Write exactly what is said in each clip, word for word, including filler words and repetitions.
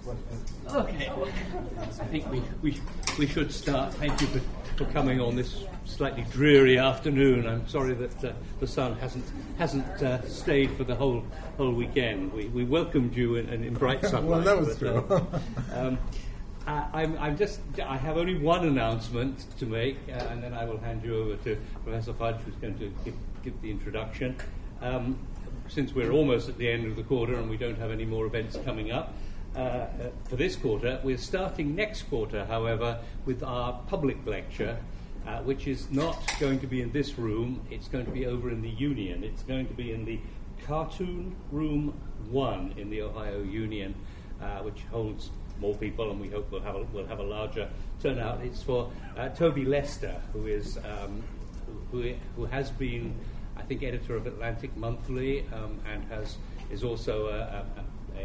Okay. I think we, we, we should start. Thank you for, for coming on this slightly dreary afternoon. I'm sorry that uh, the sun hasn't hasn't uh, stayed for the whole whole weekend. We, we welcomed you in, in, in bright sunlight. Well, that was but, true. Uh, um, I, I'm, I'm just. I have only one announcement to make, uh, and then I will hand you over to Professor Fudge, who's going to give, give the introduction. Um, since we're almost at the end of the quarter and we don't have any more events coming up uh, uh, for this quarter, we're starting next quarter, however, with our public lecture, uh, which is not going to be in this room. It's going to be over in the Union. It's going to be in the Cartoon Room one in the Ohio Union, uh, which holds more people, and we hope we'll have a, we'll have a larger turnout. It's for uh, Toby Lester, who is um, who, who has been, I think, editor of Atlantic Monthly, um, and has is also a, a, a,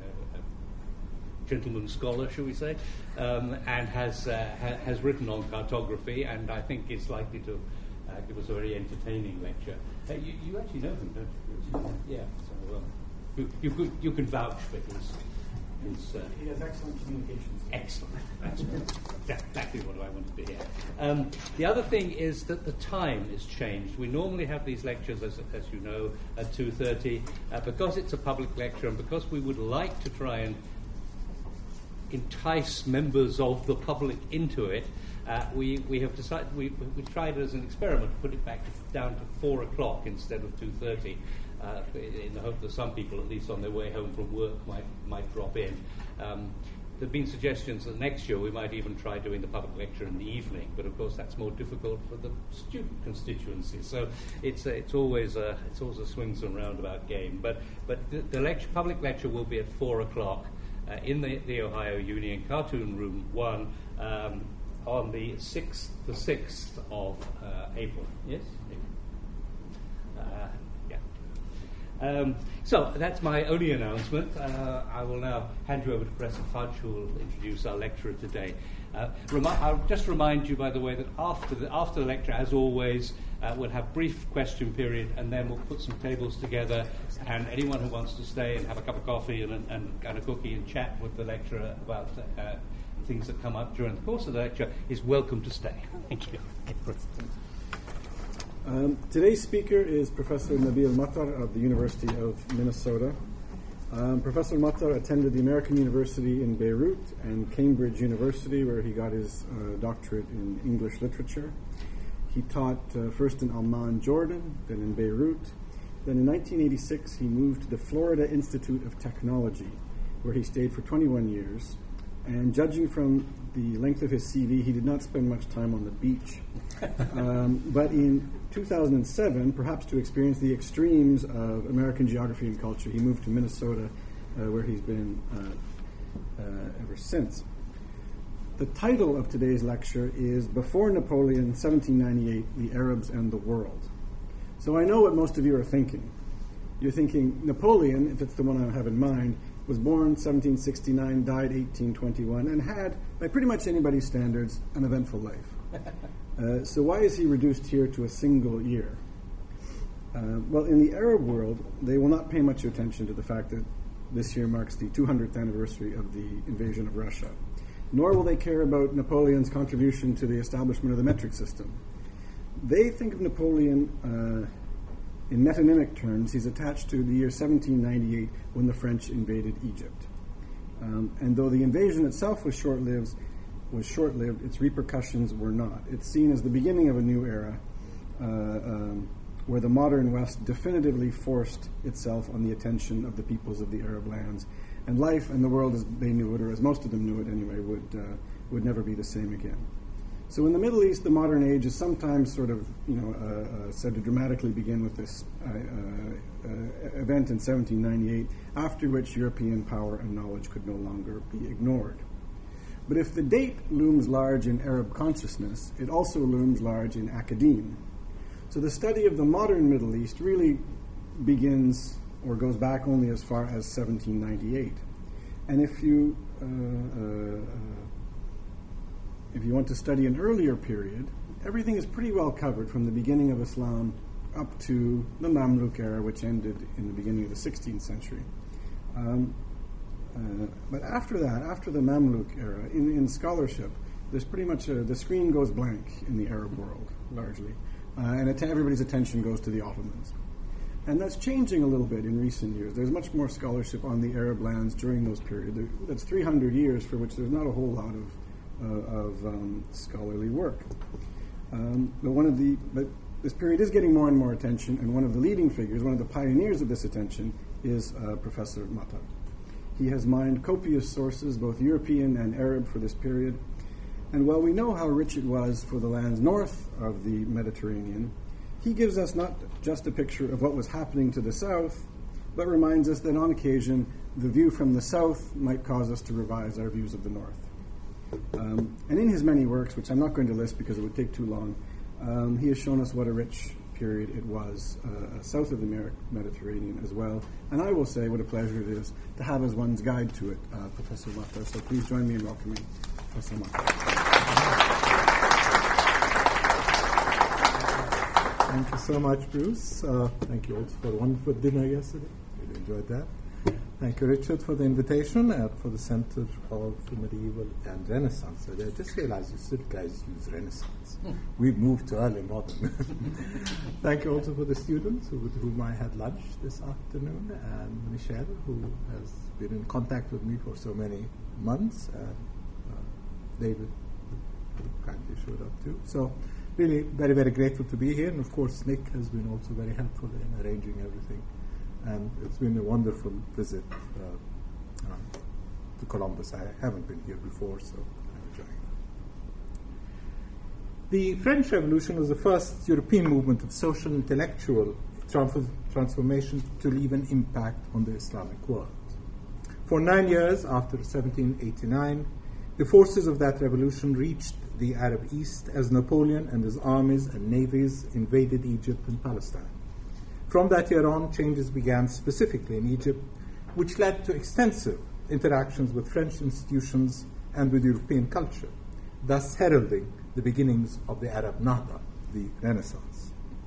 a gentleman scholar, shall we say, um, and has uh, ha, has written on cartography, and I think is likely to uh, give us a very entertaining lecture. Uh, you, you actually know him, don't you? Yeah. So um, you, you could you can vouch for his. His, uh, he has excellent communications. Excellent. That's exactly what I wanted to hear. Um, the other thing is that the time is changed. We normally have these lectures, as, as you know, at two thirty. Uh, because it's a public lecture and because we would like to try and entice members of the public into it, uh, we, we have decided, we, we tried as an experiment to put it back to, down to four o'clock instead of two thirty. Uh, in the hope that some people, at least on their way home from work, might might drop in. Um, there have been suggestions that next year we might even try doing the public lecture in the evening, but of course that's more difficult for the student constituency. So it's a, it's always a it's always a swings and roundabout game. But but the, the lecture, public lecture will be at four o'clock uh, in the, the Ohio Union, Cartoon Room One, um, on the sixth the sixth of uh, April. Yes. Uh, Um, so that's my only announcement. Uh, I will now hand you over to Professor Fudge, who will introduce our lecturer today. Uh, remi- I'll just remind you, by the way, that after the, after the lecture, as always, uh, we'll have brief question period, and then we'll put some tables together, and anyone who wants to stay and have a cup of coffee and, and, and a cookie and chat with the lecturer about uh, things that come up during the course of the lecture is welcome to stay. Thank you. Um, today's speaker is Professor Nabil Matar of the University of Minnesota. Um, Professor Matar attended the American University in Beirut and Cambridge University, where he got his uh, doctorate in English literature. He taught uh, first in Amman, Jordan, then in Beirut. Then in nineteen eighty-six, he moved to the Florida Institute of Technology, where he stayed for twenty-one years. And judging from the length of his C V, he did not spend much time on the beach. Um, but in two thousand seven, perhaps to experience the extremes of American geography and culture, he moved to Minnesota, uh, where he's been uh, uh, ever since. The title of today's lecture is Before Napoleon, seventeen ninety-eight, the Arabs and the World. So I know what most of you are thinking. You're thinking Napoleon, if it's the one I have in mind, was born seventeen sixty-nine, died eighteen twenty-one, and had, by pretty much anybody's standards, an eventful life. Uh, so why is he reduced here to a single year? Uh, well, in the Arab world, they will not pay much attention to the fact that this year marks the two hundredth anniversary of the invasion of Russia. Nor will they care about Napoleon's contribution to the establishment of the metric system. They think of Napoleon uh, in metonymic terms. He's attached to the year seventeen ninety-eight when the French invaded Egypt. Um, and though the invasion itself was short-lived, was short-lived, its repercussions were not. It's seen as the beginning of a new era uh, um, where the modern West definitively forced itself on the attention of the peoples of the Arab lands. And life and the world as they knew it, or as most of them knew it anyway, would uh, would never be the same again. So in the Middle East, the modern age is sometimes sort of, you know, uh, uh, said to dramatically begin with this uh, uh, uh, event in seventeen ninety-eight, after which European power and knowledge could no longer be ignored. But if the date looms large in Arab consciousness, it also looms large in academe. So the study of the modern Middle East really begins or goes back only as far as seventeen ninety-eight. And if you uh, uh, if you want to study an earlier period, everything is pretty well covered from the beginning of Islam up to the Mamluk era, which ended in the beginning of the sixteenth century. Um, Uh, but after that, after the Mamluk era, in, in scholarship, there's pretty much a, the screen goes blank in the Arab world, largely. Uh, and att- everybody's attention goes to the Ottomans. And that's changing a little bit in recent years. There's much more scholarship on the Arab lands during those periods. There, that's three hundred years for which there's not a whole lot of, uh, of um, scholarly work. Um, but one of the, but this period is getting more and more attention, and one of the leading figures, one of the pioneers of this attention, is uh, Professor Matar. He has mined copious sources, both European and Arab, for this period. And while we know how rich it was for the lands north of the Mediterranean, he gives us not just a picture of what was happening to the south, but reminds us that on occasion, the view from the south might cause us to revise our views of the north. Um, and in his many works, which I'm not going to list because it would take too long, um, he has shown us what a rich period it was uh, south of the Mer- Mediterranean as well. And I will say what a pleasure it is to have as one's guide to it, uh, Professor Matar. So please join me in welcoming Professor Matar. Thank you so much, Bruce. Uh, thank you also for a wonderful dinner yesterday. Really enjoyed that. Thank you, Richard, for the invitation and for the Center of Medieval and Renaissance. I just realized you still guys use Renaissance. Mm. We've moved to early modern. Thank you also for the students who, with whom I had lunch this afternoon, and Michelle, who has been in contact with me for so many months, and uh, David, who kindly showed up too. So, really very, very grateful to be here. And of course, Nick has been also very helpful in arranging everything. And it's been a wonderful visit uh, uh, to Columbus. I haven't been here before, so I'm enjoying it. The French Revolution was the first European movement of social intellectual trans- transformation to leave an impact on the Islamic world. For nine years after seventeen eighty-nine, the forces of that revolution reached the Arab East as Napoleon and his armies and navies invaded Egypt and Palestine. From that year on, changes began specifically in Egypt, which led to extensive interactions with French institutions and with European culture, thus heralding the beginnings of the Arab Nahda, the Renaissance.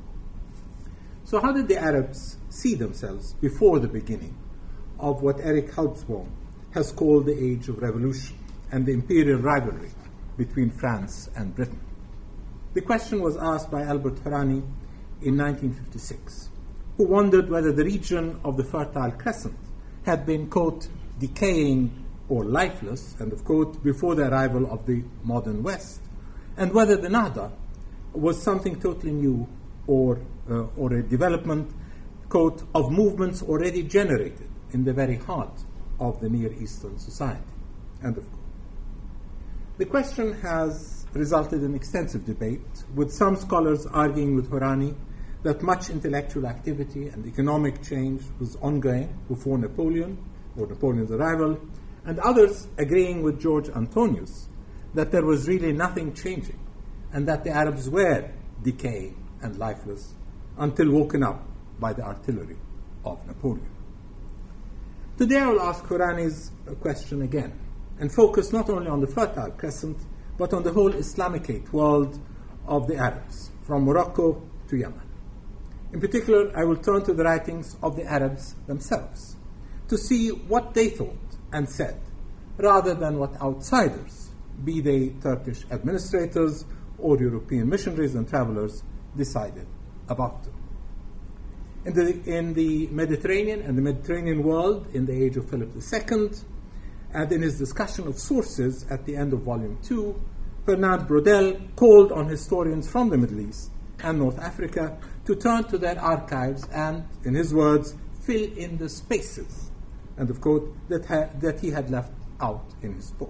So how did the Arabs see themselves before the beginning of what Eric Hobsbawm has called the Age of Revolution and the imperial rivalry between France and Britain? The question was asked by Albert Hourani in nineteen fifty-six, who wondered whether the region of the Fertile Crescent had been, quote, decaying or lifeless, end of quote, before the arrival of the modern West, and whether the Nahda was something totally new or, uh, or a development, quote, of movements already generated in the very heart of the Near Eastern society, end of quote. The question has resulted in extensive debate, with some scholars arguing with Hourani that much intellectual activity and economic change was ongoing before Napoleon or Napoleon's arrival, and others agreeing with George Antonius that there was really nothing changing and that the Arabs were decaying and lifeless until woken up by the artillery of Napoleon. Today I will ask Hourani's question again and focus not only on the Fertile Crescent but on the whole Islamicate world of the Arabs, from Morocco to Yemen. In particular, I will turn to the writings of the Arabs themselves to see what they thought and said, rather than what outsiders, be they Turkish administrators or European missionaries and travelers, decided about them. In the, in the Mediterranean and the Mediterranean world in the age of Philip the Second, and in his discussion of sources at the end of Volume two, Fernand Braudel called on historians from the Middle East and North Africa to turn to their archives and, in his words, fill in the spaces, end of quote, that, ha- that he had left out in his book.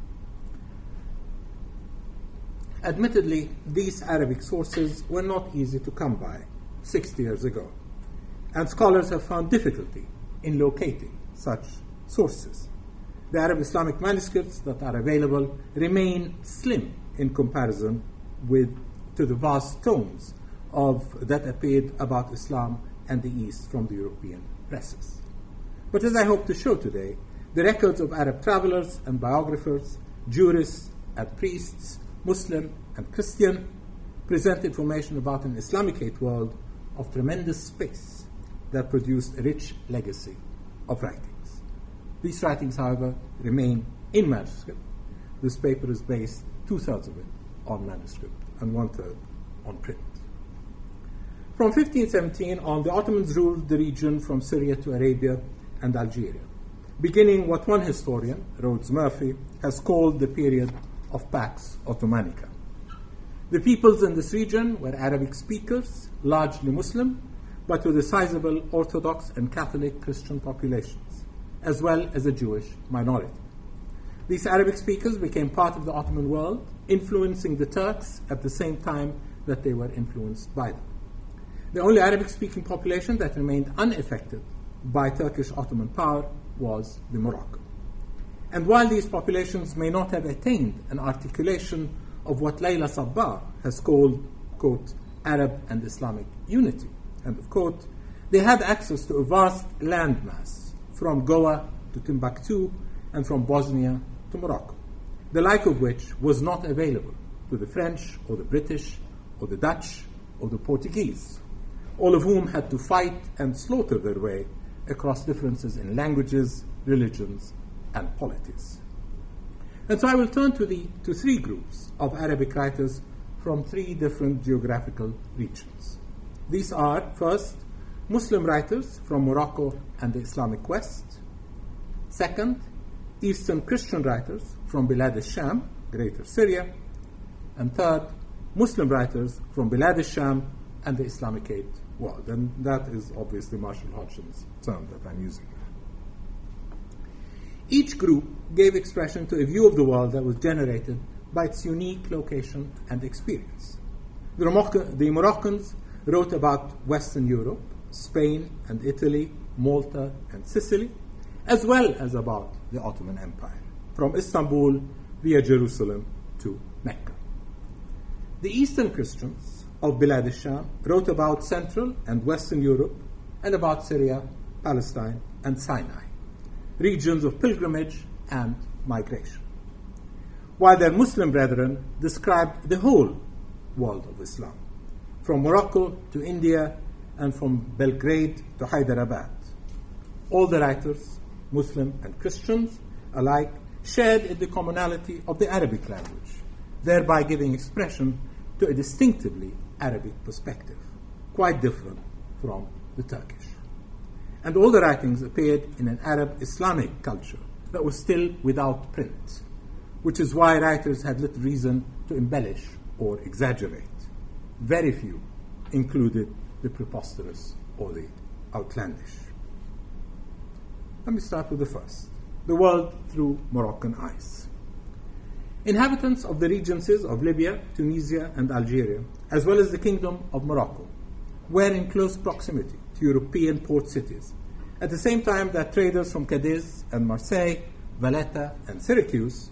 Admittedly, these Arabic sources were not easy to come by sixty years ago, and scholars have found difficulty in locating such sources. The Arab Islamic manuscripts that are available remain slim in comparison with to the vast tomes of that appeared about Islam and the East from the European presses. But as I hope to show today, the records of Arab travelers and biographers, jurists and priests, Muslim and Christian, present information about an Islamicate world of tremendous space that produced a rich legacy of writings. These writings, however, remain in manuscript. This paper is based, two-thirds of it, on manuscript and one-third on print. From fifteen seventeen on, the Ottomans ruled the region from Syria to Arabia and Algeria, beginning what one historian, Rhodes Murphy, has called the period of Pax Ottomanica. The peoples in this region were Arabic speakers, largely Muslim, but with a sizable Orthodox and Catholic Christian populations, as well as a Jewish minority. These Arabic speakers became part of the Ottoman world, influencing the Turks at the same time that they were influenced by them. The only Arabic-speaking population that remained unaffected by Turkish Ottoman power was the Moroccan. And while these populations may not have attained an articulation of what Layla Sabbar has called, quote, Arab and Islamic unity, end of quote, they had access to a vast landmass from Goa to Timbuktu and from Bosnia to Morocco, the like of which was not available to the French or the British or the Dutch or the Portuguese, all of whom had to fight and slaughter their way across differences in languages, religions, and polities. And so I will turn to, the, to three groups of Arabic writers from three different geographical regions. These are, first, Muslim writers from Morocco and the Islamic West. Second, Eastern Christian writers from Bilad al-Sham, Greater Syria. And third, Muslim writers from Bilad al-Sham and the Islamicate world. And that is obviously Marshall Hodgson's term that I'm using. Each group gave expression to a view of the world that was generated by its unique location and experience. The, Moroccan, the Moroccans wrote about Western Europe, Spain and Italy, Malta and Sicily, as well as about the Ottoman Empire, from Istanbul via Jerusalem to Mecca. The Eastern Christians of Bilad al-Sham wrote about Central and Western Europe and about Syria, Palestine, and Sinai, regions of pilgrimage and migration, while their Muslim brethren described the whole world of Islam, from Morocco to India and from Belgrade to Hyderabad. All the writers, Muslim and Christians alike, shared in the commonality of the Arabic language, thereby giving expression to a distinctively Arabic perspective, quite different from the Turkish. And all the writings appeared in an Arab Islamic culture that was still without print, which is why writers had little reason to embellish or exaggerate. Very few included the preposterous or the outlandish. Let me start with the first, the world through Moroccan eyes. Inhabitants of the regencies of Libya, Tunisia, and Algeria, as well as the Kingdom of Morocco, were in close proximity to European port cities, at the same time that traders from Cadiz and Marseille, Valletta, and Syracuse,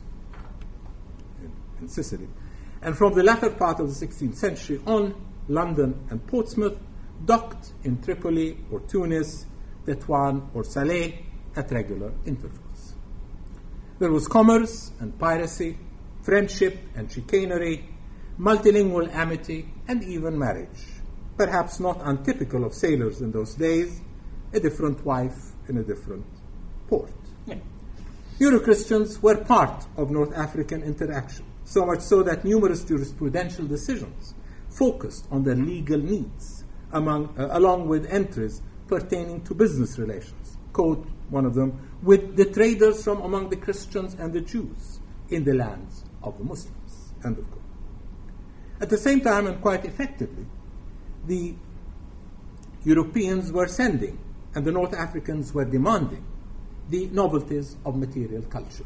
in, in Sicily, and from the latter part of the sixteenth century on, London and Portsmouth, docked in Tripoli or Tunis, Tetuan or Saleh at regular intervals. There was commerce and piracy, friendship and chicanery, multilingual amity, and even marriage, perhaps not untypical of sailors in those days, a different wife in a different port. Yeah. Euro-Christians were part of North African interaction, so much so that numerous jurisprudential decisions focused on their legal needs, among, uh, along with entries pertaining to business relations. Quote one of them, with the traders from among the Christians and the Jews in the lands of the Muslims, end of quote. At the same time, and quite effectively, the Europeans were sending and the North Africans were demanding the novelties of material culture.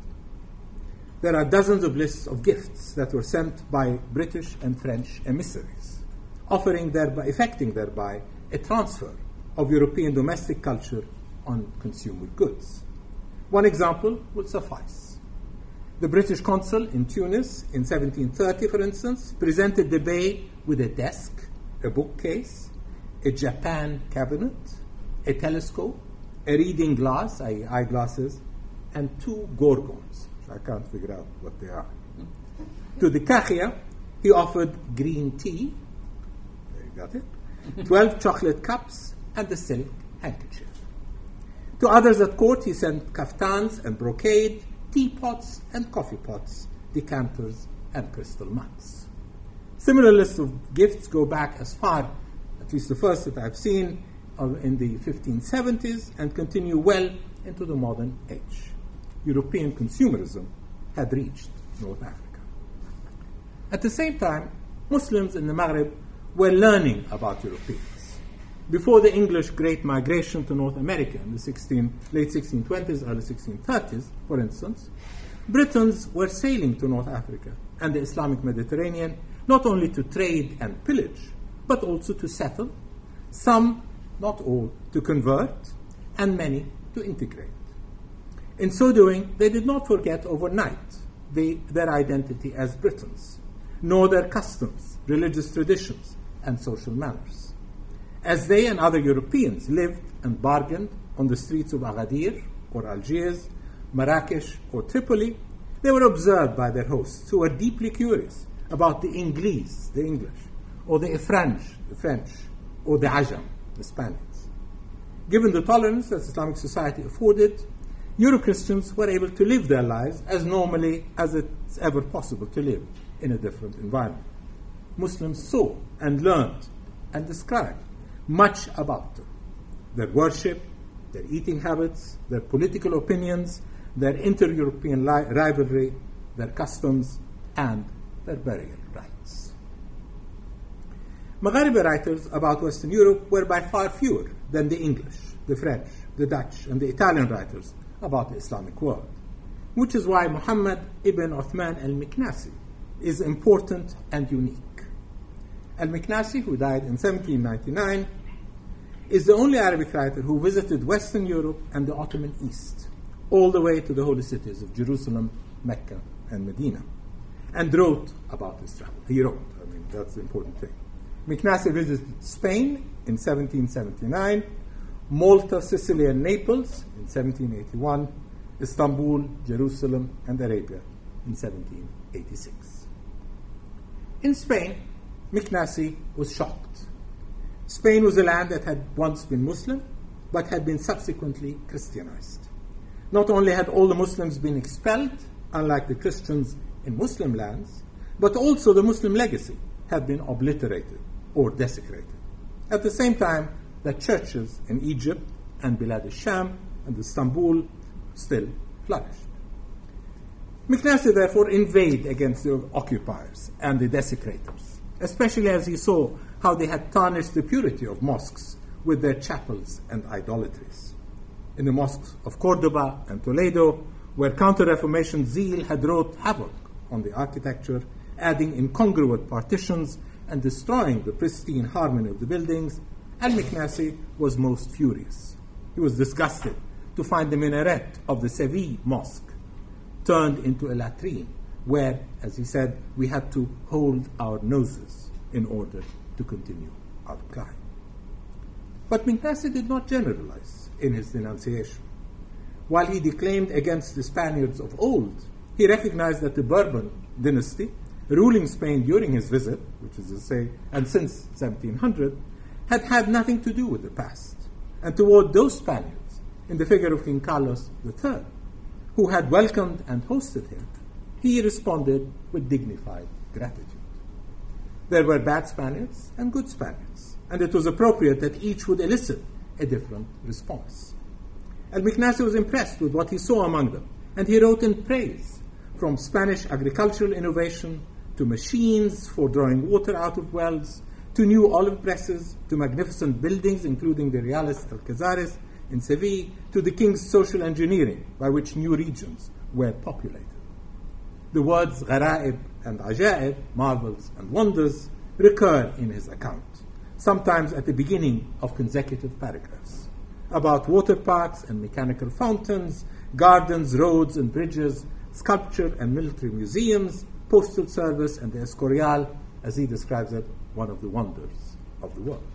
There are dozens of lists of gifts that were sent by British and French emissaries, offering thereby, effecting thereby a transfer of European domestic culture on consumer goods. One example would suffice. The British consul in Tunis in seventeen thirty, for instance, presented the Bey with a desk, a bookcase, a Japan cabinet, a telescope, a reading glass, that is eyeglasses, and two gorgons. I can't figure out what they are. To the Kakhia, he offered green tea, there you got it, twelve chocolate cups, and a silk handkerchief. To others at court, he sent kaftans and brocade, teapots and coffee pots, decanters and crystal mugs. Similar lists of gifts go back as far, at least the first that I've seen, uh, in the fifteen seventies and continue well into the modern age. European consumerism had reached North Africa. At the same time, Muslims in the Maghreb were learning about Europeans. Before the English Great Migration to North America in the sixteen, late sixteen twenties, early sixteen thirties, for instance, Britons were sailing to North Africa and the Islamic Mediterranean not only to trade and pillage, but also to settle, some, not all, to convert, and many to integrate. In so doing, they did not forget overnight the, their identity as Britons, nor their customs, religious traditions, and social manners. As they and other Europeans lived and bargained on the streets of Agadir or Algiers, Marrakesh or Tripoli, they were observed by their hosts, who were deeply curious about the Inglese, the English, or the French, the French, or the Ajam, the Spaniards. Given the tolerance that Islamic society afforded, Euro-Christians were able to live their lives as normally as it's ever possible to live in a different environment. Muslims saw and learned and described much about them, their worship, their eating habits, their political opinions, their inter-European li- rivalry, their customs, and their burial rites. Magharibi writers about Western Europe were by far fewer than the English, the French, the Dutch, and the Italian writers about the Islamic world, which is why Muhammad ibn Uthman al-Miknasi is important and unique. Al-Miknasi, who died in seventeen ninety-nine, is the only Arabic writer who visited Western Europe and the Ottoman East, all the way to the holy cities of Jerusalem, Mecca, and Medina, and wrote about his travel. He wrote, I mean, that's the important thing. Miknasi visited Spain in seventeen seventy-nine, Malta, Sicily, and Naples in seventeen eighty-one, Istanbul, Jerusalem, and Arabia in seventeen eighty-six. In Spain, Miknasi was shocked. Spain was a land that had once been Muslim, but had been subsequently Christianized. Not only had all the Muslims been expelled, unlike the Christians in Muslim lands, but also the Muslim legacy had been obliterated or desecrated. At the same time, the churches in Egypt and Bilad al-Sham and Istanbul still flourished. Miknasi therefore inveighed against the occupiers and the desecrators, especially as he saw how they had tarnished the purity of mosques with their chapels and idolatries. In the mosques of Cordoba and Toledo, where Counter-Reformation zeal had wrought havoc on the architecture, adding incongruous partitions and destroying the pristine harmony of the buildings, Al-Miknasi was most furious. He was disgusted to find the minaret of the Seville mosque turned into a latrine, where, as he said, we had to hold our noses in order to continue our climb. But Miknasi did not generalize in his denunciation. While he declaimed against the Spaniards of old, he recognized that the Bourbon dynasty, ruling Spain during his visit, which is to say, and since seventeen hundred, had had nothing to do with the past. And toward those Spaniards, in the figure of King Carlos the Third, who had welcomed and hosted him, he responded with dignified gratitude. There were bad Spaniards and good Spaniards, and it was appropriate that each would elicit a different response. Al-Miknasi was impressed with what he saw among them, and he wrote in praise, from Spanish agricultural innovation to machines for drawing water out of wells, to new olive presses, to magnificent buildings, including the Reales Alcazares in Seville, to the king's social engineering, by which new regions were populated. The words gharaib and ajaib, marvels and wonders, recur in his account, sometimes at the beginning of consecutive paragraphs, about water parks and mechanical fountains, gardens, roads and bridges, sculpture and military museums, postal service, and the Escorial, as he describes it, one of the wonders of the world.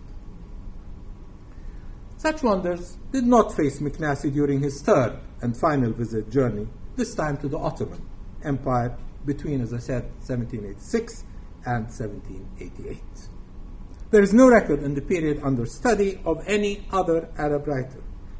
Such wonders did not face Miknasi during his third and final visit journey, this time to the Ottoman Empire between, as I said, seventeen eighty-six and seventeen eighty-eight. There is no record in the period under study of any other Arab writer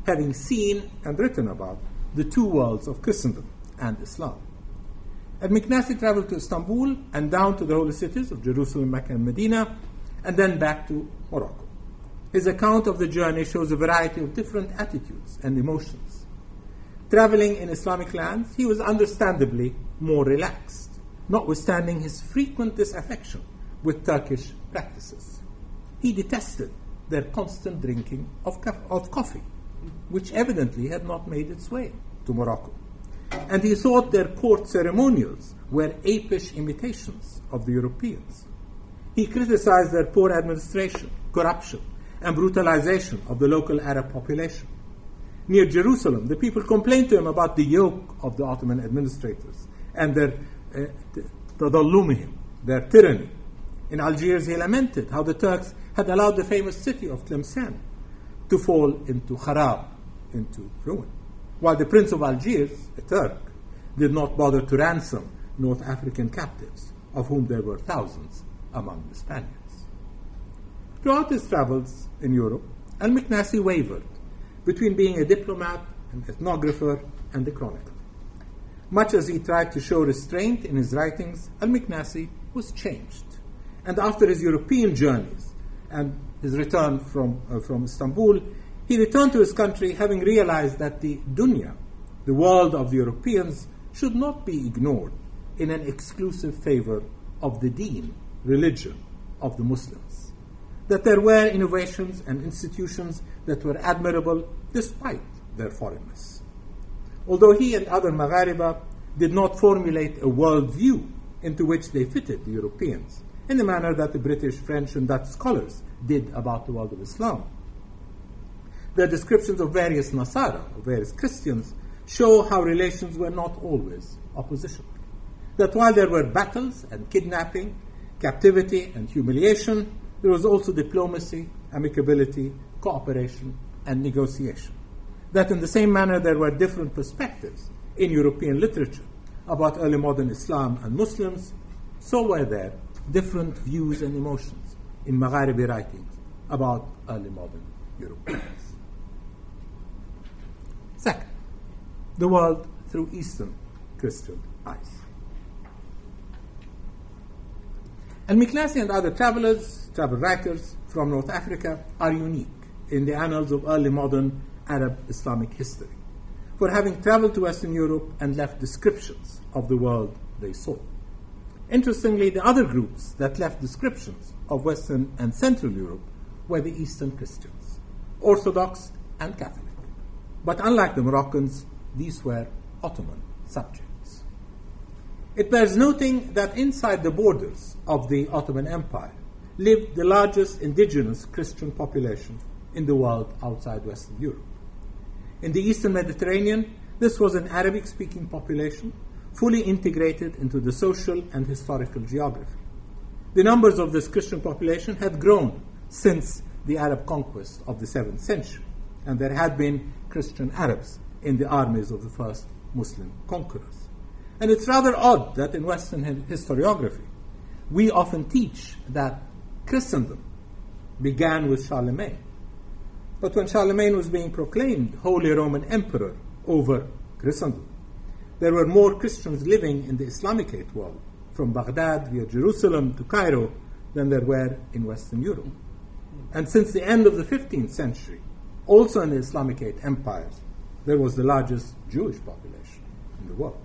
having seen and written about the two worlds of Christendom and Islam. Al-Miknasi traveled to Istanbul and down to the holy cities of Jerusalem, Mecca, and Medina, and then back to Morocco. His account of the journey shows a variety of different attitudes and emotions. Traveling in Islamic lands, he was understandably more relaxed, notwithstanding his frequent disaffection with Turkish practices. He detested their constant drinking of, co- of coffee, which evidently had not made its way to Morocco. And he thought their court ceremonials were apish imitations of the Europeans. He criticized their poor administration, corruption, and brutalization of the local Arab population. Near Jerusalem, the people complained to him about the yoke of the Ottoman administrators and their uh, tadallumihim, their tyranny. In Algiers, he lamented how the Turks had allowed the famous city of Tlemcen to fall into kharab, into ruin, while the Prince of Algiers, a Turk, did not bother to ransom North African captives, of whom there were thousands among the Spaniards. Throughout his travels in Europe, Al-Miknasi wavered between being a diplomat, an ethnographer, and a chronicler. Much as he tried to show restraint in his writings, Al-Miknasi was changed. And after his European journeys and his return from, uh, from Istanbul, he returned to his country having realized that the dunya, the world of the Europeans, should not be ignored in an exclusive favor of the deen, religion, of the Muslims. That there were innovations and institutions that were admirable despite their foreignness. Although he and other Maghariba did not formulate a world view into which they fitted the Europeans, in the manner that the British, French, and Dutch scholars did about the world of Islam. Their descriptions of various Nasara, of various Christians, show how relations were not always oppositional. That while there were battles and kidnapping, captivity and humiliation, there was also diplomacy, amicability, cooperation, and negotiation. That in the same manner there were different perspectives in European literature about early modern Islam and Muslims, so were there different views and emotions in Magharibi writings about early modern Europeans. Second, the world through Eastern Christian eyes. Al-Miknasi and other travelers, travel writers from North Africa are unique in the annals of early modern Arab Islamic history for having traveled to Western Europe and left descriptions of the world they saw. Interestingly, the other groups that left descriptions of Western and Central Europe were the Eastern Christians, Orthodox and Catholic. But unlike the Moroccans, these were Ottoman subjects. It bears noting that inside the borders of the Ottoman Empire lived the largest indigenous Christian population in the world outside Western Europe. In the Eastern Mediterranean, this was an Arabic-speaking population fully integrated into the social and historical geography. The numbers of this Christian population had grown since the Arab conquest of the seventh century, and there had been Christian Arabs in the armies of the first Muslim conquerors. And it's rather odd that in Western historiography, we often teach that Christendom began with Charlemagne. But when Charlemagne was being proclaimed Holy Roman Emperor over Christendom, there were more Christians living in the Islamicate world, from Baghdad via Jerusalem to Cairo, than there were in Western Europe. And since the end of the fifteenth century, also in the Islamicate empires, there was the largest Jewish population in the world.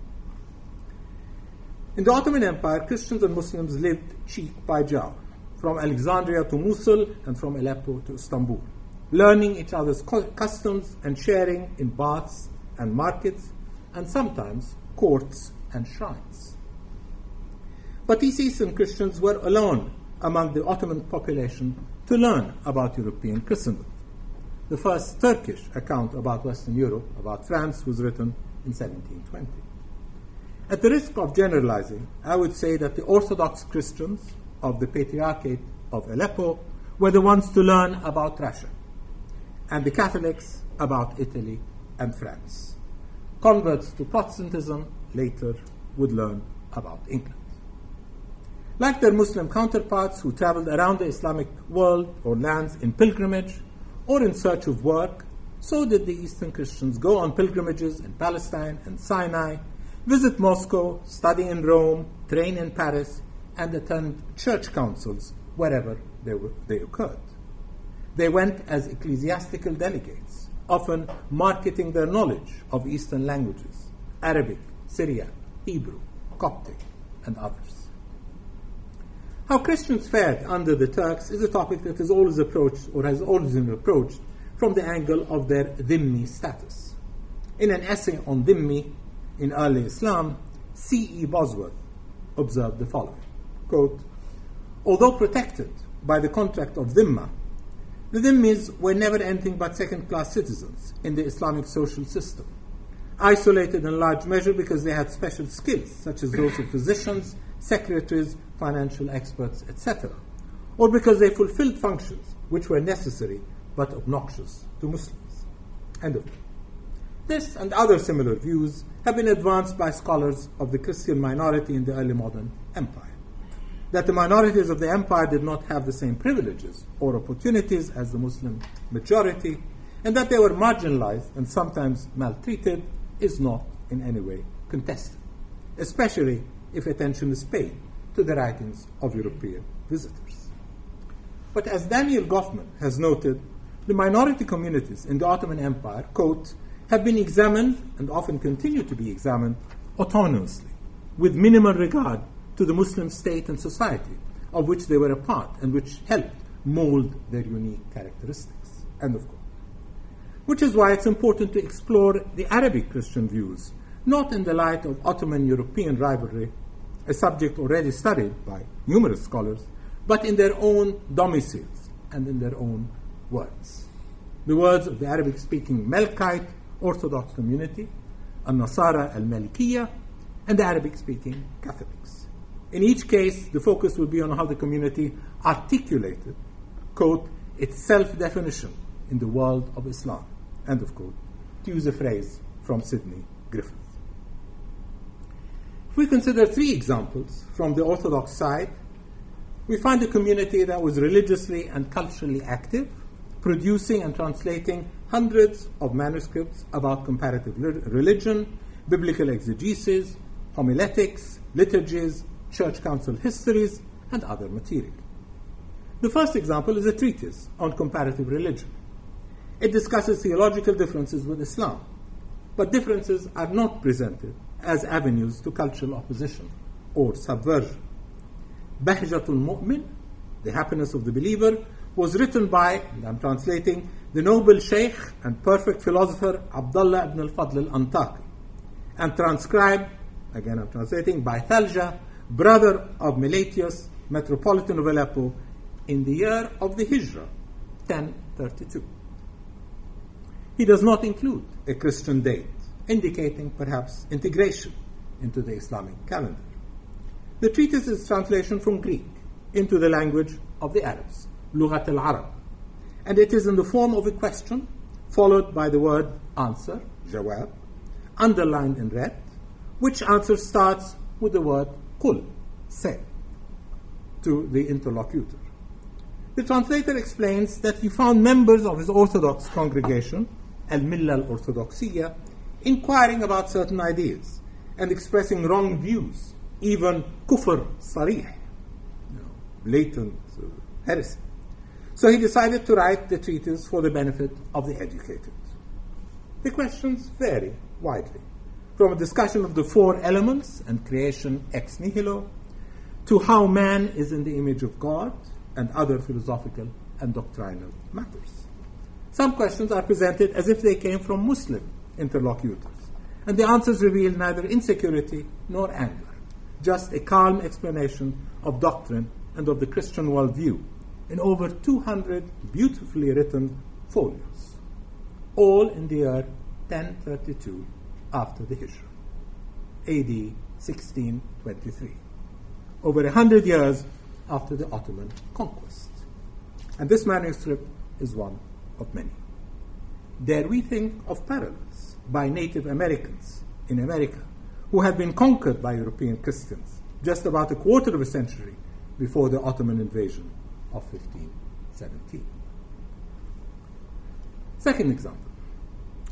In the Ottoman Empire, Christians and Muslims lived cheek by jowl, from Alexandria to Mosul and from Aleppo to Istanbul, learning each other's customs and sharing in baths and markets, and sometimes courts and shrines. But these Eastern Christians were alone among the Ottoman population to learn about European Christendom. The first Turkish account about Western Europe, about France, was written in seventeen twenty. At the risk of generalizing, I would say that the Orthodox Christians of the Patriarchate of Aleppo were the ones to learn about Russia, and the Catholics about Italy and France. Converts to Protestantism later would learn about England. Like their Muslim counterparts who traveled around the Islamic world or lands in pilgrimage or in search of work, so did the Eastern Christians go on pilgrimages in Palestine and Sinai, visit Moscow, study in Rome, train in Paris, and attend church councils wherever they, were, they occurred. They went as ecclesiastical delegates, often marketing their knowledge of Eastern languages, Arabic, Syriac, Hebrew, Coptic, and others. How Christians fared under the Turks is a topic that is always approached, or has always been approached, from the angle of their dhimmi status. In an essay on dhimmi in early Islam, C E Bosworth observed the following, quote, although protected by the contract of dhimma, the dhimmis were never anything but second-class citizens in the Islamic social system, isolated in large measure because they had special skills, such as those of physicians, secretaries, financial experts, et cetera, or because they fulfilled functions which were necessary but obnoxious to Muslims. End of quote. This and other similar views have been advanced by scholars of the Christian minority in the early modern empire. That the minorities of the empire did not have the same privileges or opportunities as the Muslim majority, and that they were marginalized and sometimes maltreated, is not in any way contested, especially if attention is paid to the writings of European visitors. But as Daniel Goffman has noted, the minority communities in the Ottoman Empire, quote, have been examined and often continue to be examined autonomously, with minimal regard to the Muslim state and society of which they were a part and which helped mold their unique characteristics. End of quote. Which is why it's important to explore the Arabic Christian views, not in the light of Ottoman-European rivalry, a subject already studied by numerous scholars, but in their own domiciles and in their own words. The words of the Arabic-speaking Melkite Orthodox community, Al-Nasara al-Malikiyya, and the Arabic-speaking Catholics. In each case, the focus will be on how the community articulated, quote, its self-definition in the world of Islam, end of quote, to use a phrase from Sidney Griffith. If we consider three examples from the Orthodox side, we find a community that was religiously and culturally active, producing and translating hundreds of manuscripts about comparative religion, biblical exegesis, homiletics, liturgies, church council histories, and other material. The first example is a treatise on comparative religion. It discusses theological differences with Islam, but differences are not presented as avenues to cultural opposition or subversion. Bahjatul Mu'min, the happiness of the believer, was written by, and I'm translating, the noble sheikh and perfect philosopher Abdullah ibn al-Fadl al-Antaqi, and transcribed, again I'm translating, by Thalja, brother of Meletius, metropolitan of Aleppo, in the year of the Hijrah, ten thirty-two. He does not include a Christian date, indicating perhaps integration into the Islamic calendar. The treatise is translation from Greek into the language of the Arabs, Lughat al-Arab, and it is in the form of a question followed by the word answer, jawab, underlined in red, which answer starts with the word qul, say, to the interlocutor. The translator explains that he found members of his Orthodox congregation, Al-Millah al-Orthodoxiyya, inquiring about certain ideas and expressing wrong views, even kufr sarih, you know, blatant uh, heresy. So he decided to write the treatise for the benefit of the educated. The questions vary widely, from a discussion of the four elements and creation ex nihilo, to how man is in the image of God, and other philosophical and doctrinal matters. Some questions are presented as if they came from Muslim interlocutors, and the answers reveal neither insecurity nor anger, just a calm explanation of doctrine and of the Christian worldview in over two hundred beautifully written folios, all in the year ten thirty-two after the Hijrah, A D sixteen twenty-three, over a hundred years after the Ottoman conquest. And this manuscript is one of many. Dare we think of parallels by Native Americans in America who had been conquered by European Christians just about a quarter of a century before the Ottoman invasion of fifteen seventeen. Second example,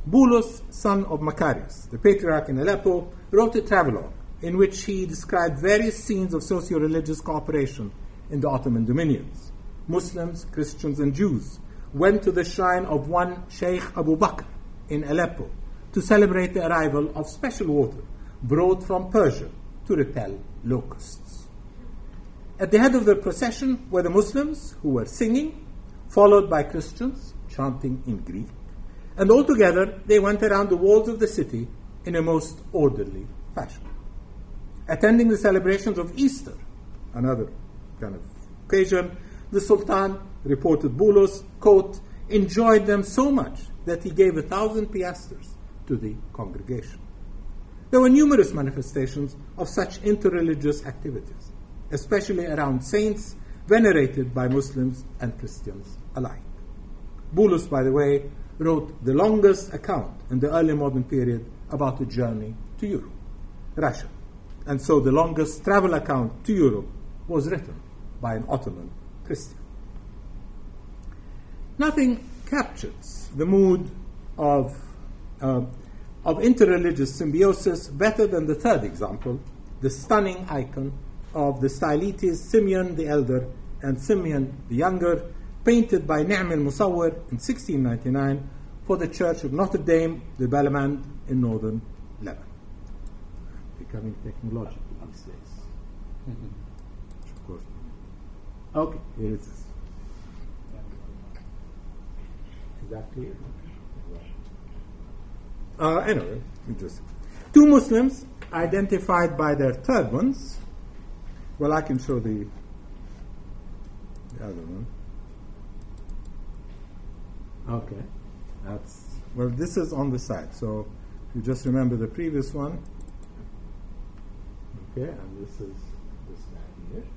Boulos, son of Macarius, the patriarch in Aleppo, wrote a travelogue in which he described various scenes of socio-religious cooperation in the Ottoman dominions. Muslims, Christians, and Jews went to the shrine of one Sheikh Abu Bakr in Aleppo to celebrate the arrival of special water brought from Persia to repel locusts. At the head of the procession were the Muslims, who were singing, followed by Christians chanting in Greek, and altogether they went around the walls of the city in a most orderly fashion. Attending the celebrations of Easter, another kind of occasion, the Sultan, reported Boulos, quote, enjoyed them so much that he gave a thousand piastres to the congregation. There were numerous manifestations of such interreligious activities, especially around saints venerated by Muslims and Christians alike. Boulos, by the way, wrote the longest account in the early modern period about a journey to Europe, Russia. And so the longest travel account to Europe was written by an Ottoman Christian. Nothing captures the mood of, uh, of interreligious symbiosis better than the third example, the stunning icon of the stylites Simeon the Elder and Simeon the Younger, painted by Ni'm al-Musawwir in sixteen ninety-nine for the Church of Notre Dame de Bellemande in northern Lebanon. Becoming technological these days. Mm-hmm. Of course. Okay, here it is. Exactly. Uh, anyway, interesting. Two Muslims identified by their turbans. Well, I can show the, the other one. Okay, that's, well, this is on the side, so if you just remember the previous one. Okay, and this is this guy here.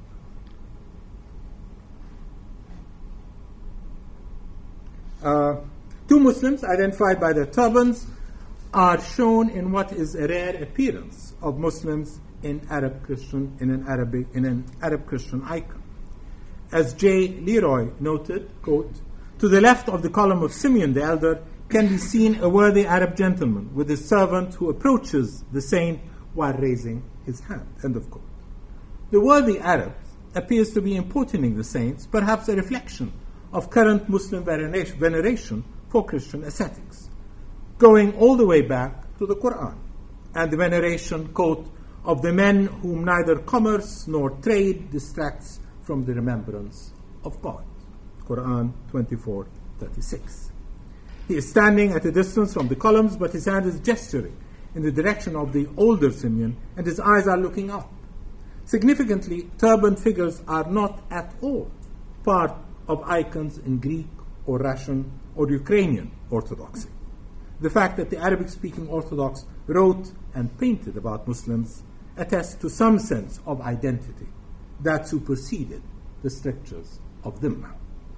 Uh, two Muslims identified by their turbans are shown in what is a rare appearance of Muslims in Arab Christian in an Arabic in an Arab Christian icon. As J. Leroy noted, quote, to the left of the column of Simeon the Elder can be seen a worthy Arab gentleman with his servant who approaches the saint while raising his hand, end of quote. The worthy Arab appears to be importuning the saints, perhaps a reflection of current Muslim veneration for Christian ascetics, going all the way back to the Quran and the veneration, quote, of the men whom neither commerce nor trade distracts from the remembrance of God. Quran twenty-four thirty-six. He is standing at a distance from the columns, but his hand is gesturing in the direction of the older Simeon, and his eyes are looking up. Significantly, turban figures are not at all part of icons in Greek or Russian or Ukrainian Orthodoxy. The fact that the Arabic-speaking Orthodox wrote and painted about Muslims attests to some sense of identity that superseded the strictures of Dhimma.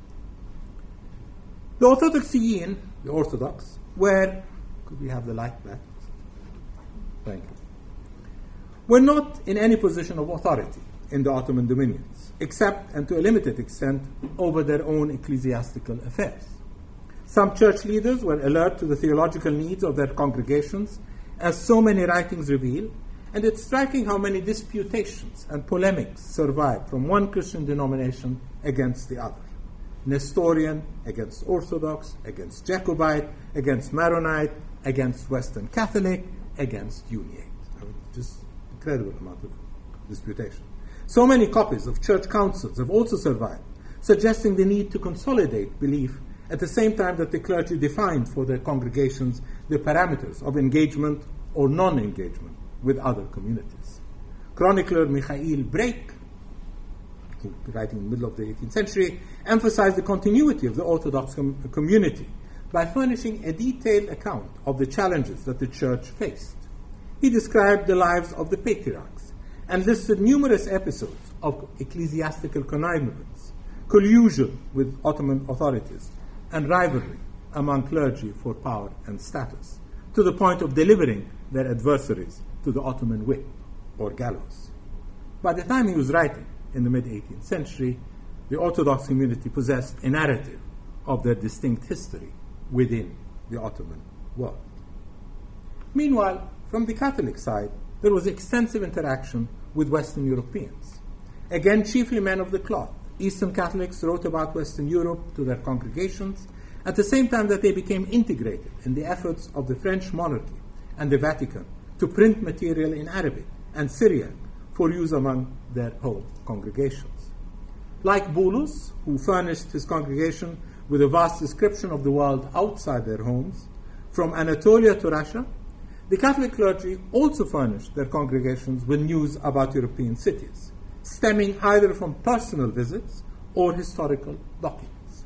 The Orthodoxiyin, the Orthodox, were, could we have the light back? Thank you. Were not in any position of authority in the Ottoman dominions, except and to a limited extent over their own ecclesiastical affairs. Some church leaders were alert to the theological needs of their congregations, as so many writings reveal, and it's striking how many disputations and polemics survive from one Christian denomination against the other. Nestorian against Orthodox, against Jacobite, against Maronite, against Western Catholic, against Uniate. I mean, just incredible amount of disputation. So many copies of church councils have also survived, suggesting the need to consolidate belief at the same time that the clergy defined for their congregations the parameters of engagement or non-engagement with other communities. Chronicler Michael Break, writing in the middle of the eighteenth century, emphasized the continuity of the Orthodox com- community by furnishing a detailed account of the challenges that the church faced. He described the lives of the patriarchs and listed numerous episodes of ecclesiastical connivance, collusion with Ottoman authorities, and rivalry among clergy for power and status, to the point of delivering their adversaries to the Ottoman whip or gallows. By the time he was writing, in the mid-eighteenth century, the Orthodox community possessed a narrative of their distinct history within the Ottoman world. Meanwhile, from the Catholic side, there was extensive interaction with Western Europeans. Again, chiefly men of the cloth, Eastern Catholics wrote about Western Europe to their congregations at the same time that they became integrated in the efforts of the French monarchy and the Vatican to print material in Arabic and Syriac for use among their home congregations. Like Bulus, who furnished his congregation with a vast description of the world outside their homes, from Anatolia to Russia, the Catholic clergy also furnished their congregations with news about European cities, stemming either from personal visits or historical documents.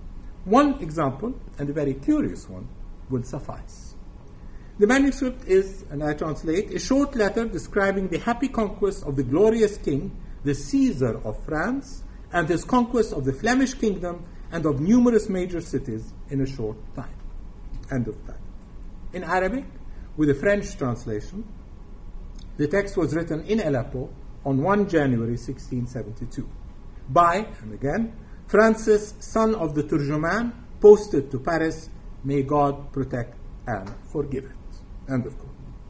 One example, and a very curious one, will suffice. The manuscript is, and I translate, a short letter describing the happy conquest of the glorious king, the Caesar of France, and his conquest of the Flemish kingdom and of numerous major cities in a short time. End of time. In Arabic, with a French translation, the text was written in Aleppo on the first of January sixteen seventy-two by, and again, Francis, son of the Turjuman, posted to Paris, may God protect and forgive it. End of quote.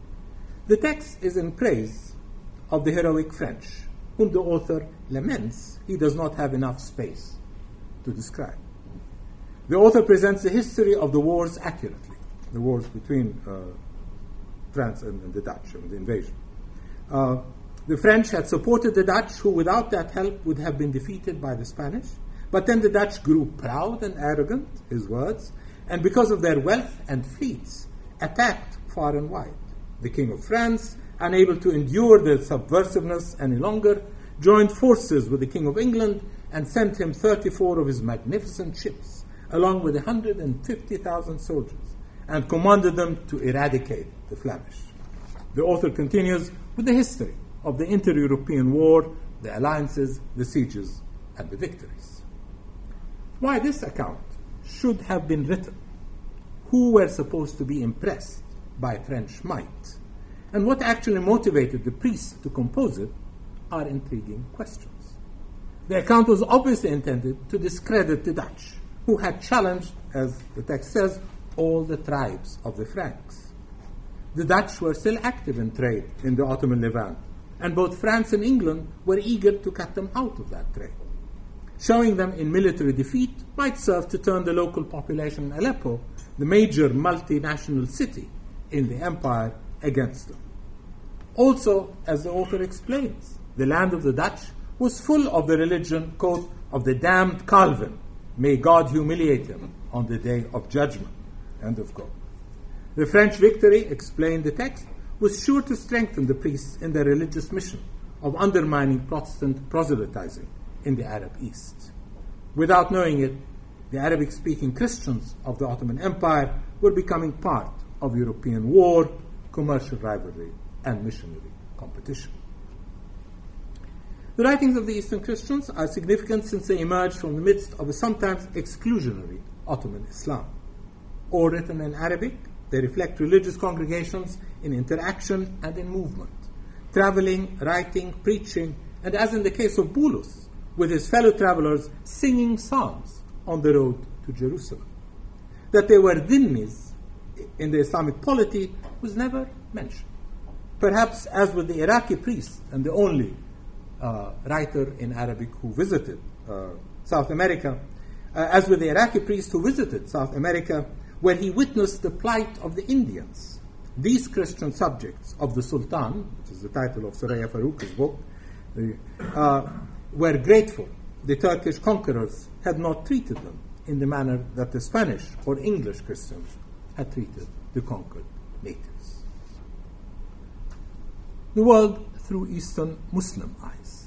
The text is in praise of the heroic French, whom the author laments he does not have enough space to describe. The author presents the history of the wars accurately, the wars between uh, France and, and the Dutch, and the invasion. Uh, the French had supported the Dutch, who without that help would have been defeated by the Spanish. But then the Dutch grew proud and arrogant, his words, and because of their wealth and fleets, attacked far and wide. The King of France, unable to endure their subversiveness any longer, joined forces with the King of England and sent him thirty-four of his magnificent ships, along with one hundred fifty thousand soldiers, and commanded them to eradicate the Flemish. The author continues with the history of the inter-European war, the alliances, the sieges, and the victories. Why this account should have been written, who were supposed to be impressed by French might, and what actually motivated the priests to compose it, are intriguing questions. The account was obviously intended to discredit the Dutch, who had challenged, as the text says, all the tribes of the Franks. The Dutch were still active in trade in the Ottoman Levant, and both France and England were eager to cut them out of that trade. Showing them in military defeat might serve to turn the local population in Aleppo, the major multinational city in the empire, against them. Also, as the author explains, the land of the Dutch was full of the religion, quote, of the damned Calvin. May God humiliate him on the day of judgment. End of quote. The French victory, explained the text, was sure to strengthen the priests in their religious mission of undermining Protestant proselytizing in the Arab East. Without knowing it, the Arabic-speaking Christians of the Ottoman Empire were becoming part of European war, commercial rivalry, and missionary competition. The writings of the Eastern Christians are significant since they emerged from the midst of a sometimes exclusionary Ottoman Islam. All written in Arabic, they reflect religious congregations in interaction and in movement, traveling, writing, preaching, and as in the case of Bulus, with his fellow travelers singing psalms on the road to Jerusalem. That they were dhimmis in the Islamic polity was never mentioned. Perhaps as with the Iraqi priest and the only uh, writer in Arabic who visited uh, South America, uh, as with the Iraqi priest who visited South America, where he witnessed the plight of the Indians. These Christian subjects of the Sultan, which is the title of Soraya Farouk's book, uh, were grateful the Turkish conquerors had not treated them in the manner that the Spanish or English Christians had treated the conquered natives. The world through Eastern Muslim eyes.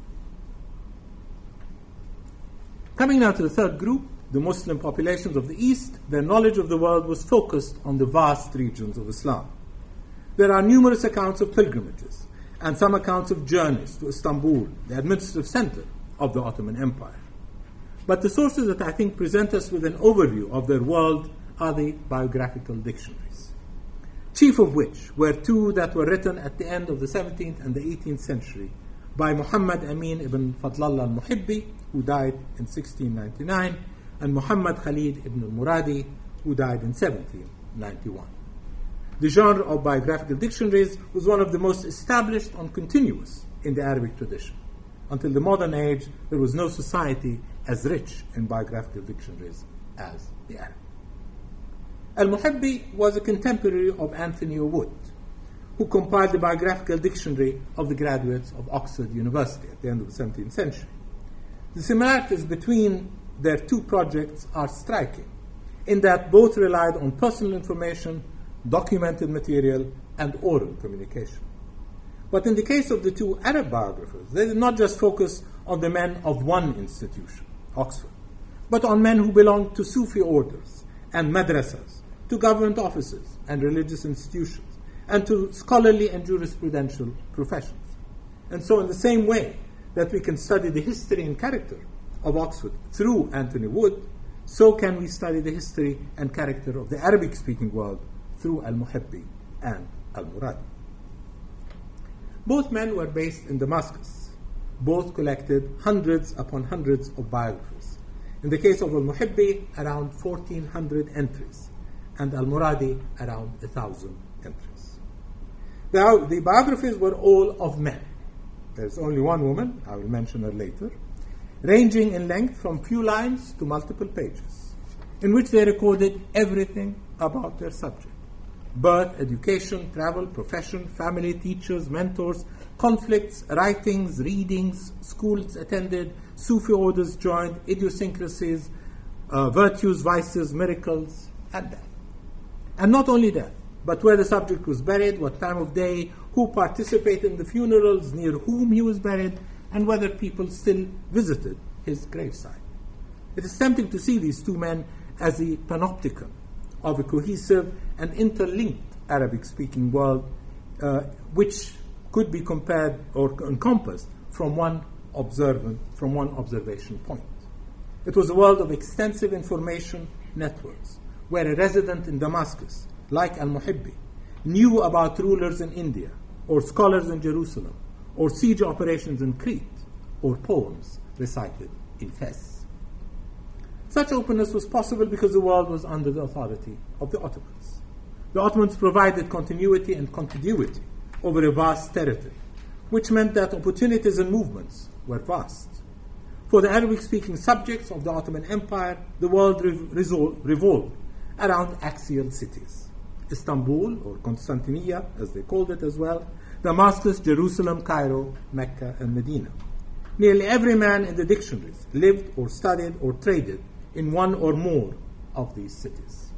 Coming now to the third group, the Muslim populations of the East, their knowledge of the world was focused on the vast regions of Islam. There are numerous accounts of pilgrimages and some accounts of journeys to Istanbul, the administrative center of the Ottoman Empire. But the sources that I think present us with an overview of their world are the biographical dictionaries, chief of which were two that were written at the end of the seventeenth and the eighteenth century by Muhammad Amin ibn Fadlallah al-Muhibbi, who died in sixteen ninety-nine, and Muhammad Khalid ibn al-Muradi, who died in seventeen ninety-one. The genre of biographical dictionaries was one of the most established and continuous in the Arabic tradition. Until the modern age, there was no society as rich in biographical dictionaries as the Arab. Al-Muhabbi was a contemporary of Anthony Wood, who compiled the biographical dictionary of the graduates of Oxford University at the end of the seventeenth century. The similarities between their two projects are striking, in that both relied on personal information, documented material, and oral communication. But in the case of the two Arab biographers, they did not just focus on the men of one institution, Oxford, but on men who belonged to Sufi orders and madrasas, to government offices and religious institutions, and to scholarly and jurisprudential professions. And so in the same way that we can study the history and character of Oxford through Anthony Wood, so can we study the history and character of the Arabic-speaking world through Al-Muhabbi and Al-Muradi. Both men were based in Damascus. Both collected hundreds upon hundreds of biographies. In the case of Al-Muhabbi, around fourteen hundred entries, and Al-Muradi, around one thousand entries. The, the biographies were all of men. There's only one woman, I will mention her later, ranging in length from few lines to multiple pages, in which they recorded everything about their subject: birth, education, travel, profession, family, teachers, mentors, conflicts, writings, readings, schools attended, Sufi orders joined, idiosyncrasies, uh, virtues, vices, miracles, and death. And not only death, but where the subject was buried, what time of day, who participated in the funerals, near whom he was buried, and whether people still visited his gravesite. It is tempting to see these two men as the panopticon of a cohesive and interlinked Arabic-speaking world, uh, which could be compared or encompassed from one observant, from one observation point. It was a world of extensive information networks, where a resident in Damascus, like Al-Muhabbi, knew about rulers in India, or scholars in Jerusalem, or siege operations in Crete, or poems recited in Fez. Such openness was possible because the world was under the authority of the Ottomans. The Ottomans provided continuity and contiguity over a vast territory, which meant that opportunities and movements were vast. For the Arabic-speaking subjects of the Ottoman Empire, the world re- revolved around axial cities: Istanbul, or Constantinople, as they called it as well, Damascus, Jerusalem, Cairo, Mecca, and Medina. Nearly every man in the dictionaries lived or studied or traded in one or more of these cities.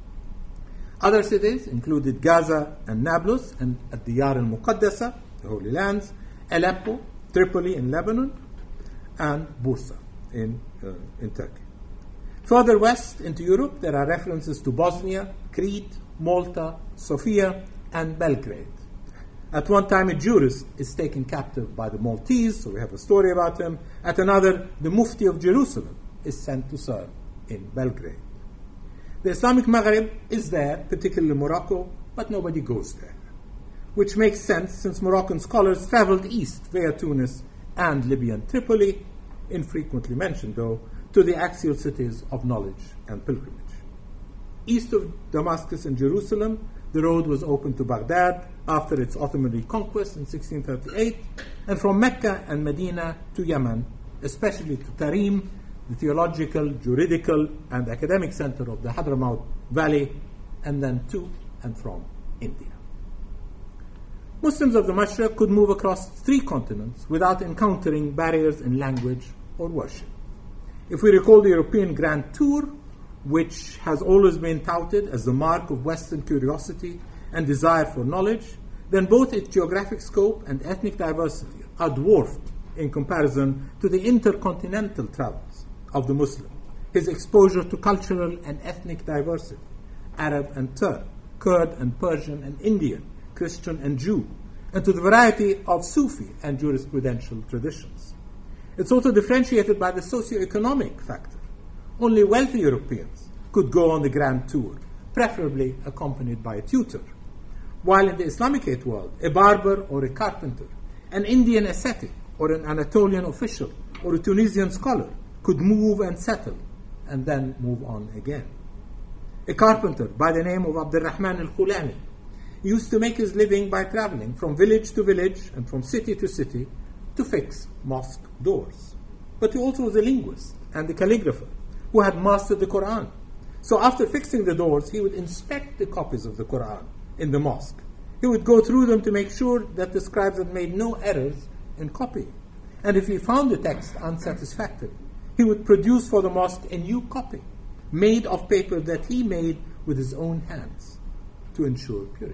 Other cities included Gaza and Nablus and Ad-Diyar al-Muqaddasa, the Holy Lands, Aleppo, Tripoli in Lebanon, and Bursa in, uh, in Turkey. Further west into Europe, there are references to Bosnia, Crete, Malta, Sofia, and Belgrade. At one time, a jurist is taken captive by the Maltese, so we have a story about him. At another, the Mufti of Jerusalem is sent to serve in Belgrade. The Islamic Maghreb is there, particularly Morocco, but nobody goes there, which makes sense since Moroccan scholars traveled east via Tunis and Libyan Tripoli, infrequently mentioned though, to the axial cities of knowledge and pilgrimage. East of Damascus and Jerusalem, the road was open to Baghdad after its Ottoman reconquest in sixteen thirty-eight, and from Mecca and Medina to Yemen, especially to Tarim, the theological, juridical, and academic center of the Hadramaut Valley, and then to and from India. Muslims of the Mashriq could move across three continents without encountering barriers in language or worship. If we recall the European Grand Tour, which has always been touted as the mark of Western curiosity and desire for knowledge, then both its geographic scope and ethnic diversity are dwarfed in comparison to the intercontinental travels of the Muslim, his exposure to cultural and ethnic diversity, Arab and Turk, Kurd and Persian and Indian, Christian and Jew, and to the variety of Sufi and jurisprudential traditions. It's also differentiated by the socio-economic factor. Only wealthy Europeans could go on the Grand Tour, preferably accompanied by a tutor, while in the Islamicate world, a barber or a carpenter, an Indian ascetic or an Anatolian official or a Tunisian scholar could move and settle and then move on again. A carpenter by the name of Abdurrahman al-Khulani used to make his living by traveling from village to village and from city to city to fix mosque doors. But he also was a linguist and a calligrapher who had mastered the Quran. So after fixing the doors, he would inspect the copies of the Quran in the mosque. He would go through them to make sure that the scribes had made no errors in copying. And if he found the text unsatisfactory, he would produce for the mosque a new copy made of paper that he made with his own hands to ensure purity.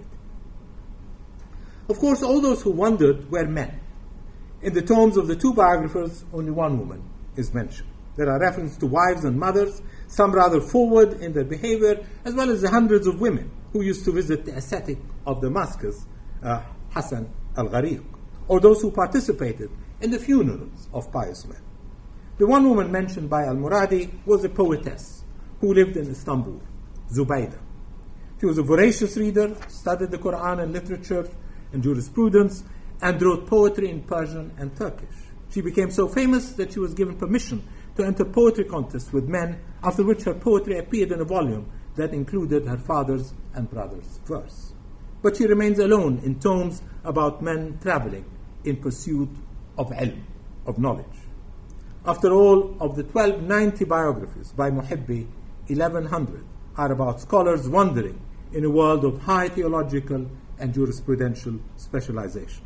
Of course, all those who wondered were men. In the tomes of the two biographers, only one woman is mentioned. There are references to wives and mothers, some rather forward in their behavior, as well as the hundreds of women who used to visit the ascetic of Damascus, uh, Hassan al-Ghariq, or those who participated in the funerals of pious men. The one woman mentioned by al-Muradi was a poetess who lived in Istanbul, Zubaydah. She was a voracious reader, studied the Quran and literature and jurisprudence, and wrote poetry in Persian and Turkish. She became so famous that she was given permission to enter poetry contests with men, after which her poetry appeared in a volume that included her father's and brother's verse. But she remains alone in tomes about men traveling in pursuit of ilm, of knowledge. After all, of the twelve ninety biographies by Muhibbi, eleven hundred are about scholars wandering in a world of high theological and jurisprudential specialization.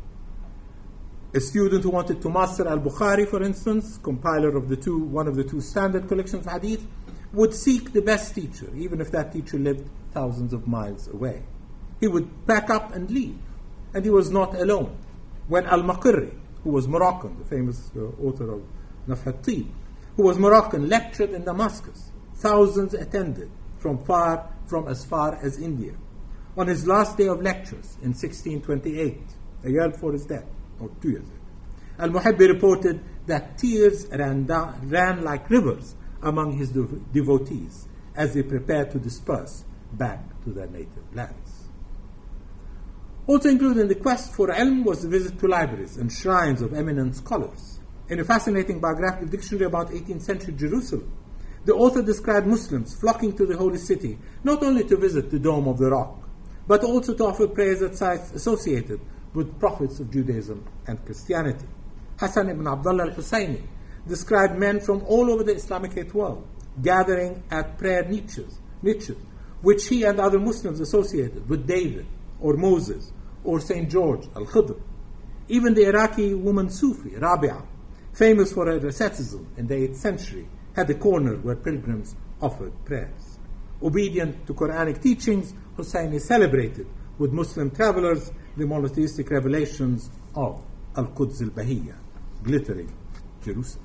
A student who wanted to master al-Bukhari, for instance, compiler of the two, one of the two standard collections of hadith, would seek the best teacher, even if that teacher lived thousands of miles away. He would pack up and leave, and he was not alone. When al-Maqirri, who was Moroccan, the famous uh, author of Nafh al-Tib, who was Moroccan, lectured in Damascus, thousands attended from far, from as far as India. On his last day of lectures in sixteen twenty-eight, a year before his death, or two years ago, Al-Muhibbi reported that tears ran, down, ran like rivers among his dev- devotees as they prepared to disperse back to their native lands. Also included in the quest for ilm was the visit to libraries and shrines of eminent scholars. In a fascinating biographical dictionary about eighteenth century Jerusalem, the author described Muslims flocking to the holy city not only to visit the Dome of the Rock, but also to offer prayers at sites associated with prophets of Judaism and Christianity. Hassan ibn Abdullah al-Husayni described men from all over the Islamic faith world gathering at prayer niches, niches, which he and other Muslims associated with David or Moses or Saint George al-Khidr. Even the Iraqi woman Sufi, Rabi'a, famous for her asceticism in the eighth century, had a corner where pilgrims offered prayers. Obedient to Quranic teachings, Husayni celebrated with Muslim travelers the monotheistic revelations of Al-Quds al-Bahiyya, glittering Jerusalem.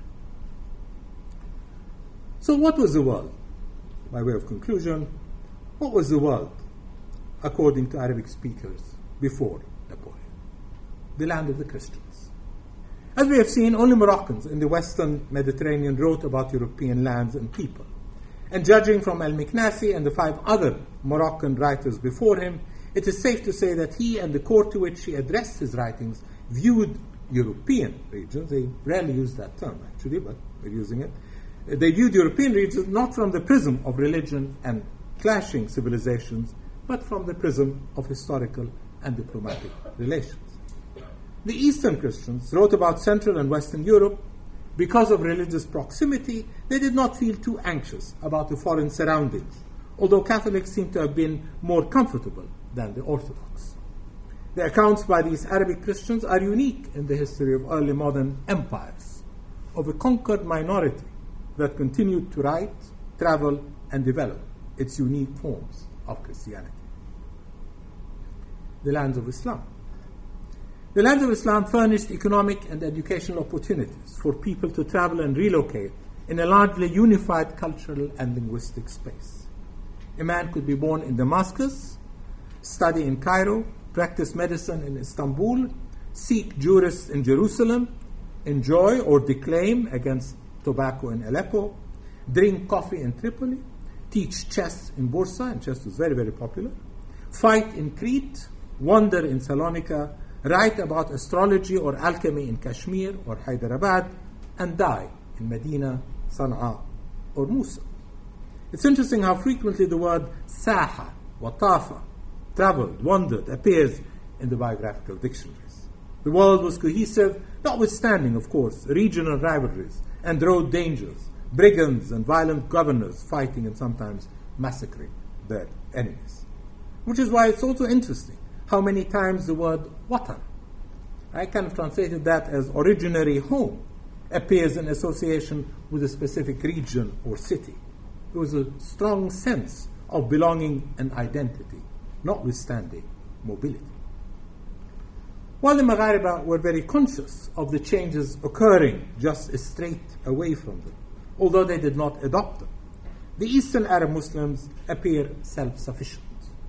So what was the world? By way of conclusion, what was the world, according to Arabic speakers, before Napoleon? The land of the Christians. As we have seen, only Moroccans in the Western Mediterranean wrote about European lands and people. And judging from Al-Miknasi and the five other Moroccan writers before him, it is safe to say that he and the court to which he addressed his writings viewed European regions, they rarely use that term actually, but we're using it, they viewed European regions not from the prism of religion and clashing civilizations, but from the prism of historical and diplomatic relations. The Eastern Christians wrote about Central and Western Europe. Because of religious proximity, they did not feel too anxious about the foreign surroundings, although Catholics seem to have been more comfortable than the Orthodox. The accounts by these Arabic Christians are unique in the history of early modern empires, of a conquered minority that continued to write, travel, and develop its unique forms of Christianity. The lands of Islam. The lands of Islam furnished economic and educational opportunities for people to travel and relocate in a largely unified cultural and linguistic space. A man could be born in Damascus, study in Cairo, practice medicine in Istanbul, seek jurists in Jerusalem, enjoy or declaim against tobacco in Aleppo, drink coffee in Tripoli, teach chess in Bursa, and chess was very, very popular, fight in Crete, wander in Salonika, write about astrology or alchemy in Kashmir or Hyderabad, and die in Medina, Sana'a, or Musa. It's interesting how frequently the word saha, watafa, traveled, wandered, appears in the biographical dictionaries. The world was cohesive, notwithstanding, of course, regional rivalries and road dangers, brigands and violent governors fighting and sometimes massacring their enemies. Which is why it's also interesting how many times the word watan, I kind of translated that as originary home, appears in association with a specific region or city. There was a strong sense of belonging and identity, notwithstanding mobility. While the Maghariba were very conscious of the changes occurring just straight away from them, although they did not adopt them, the Eastern Arab Muslims appear self-sufficient.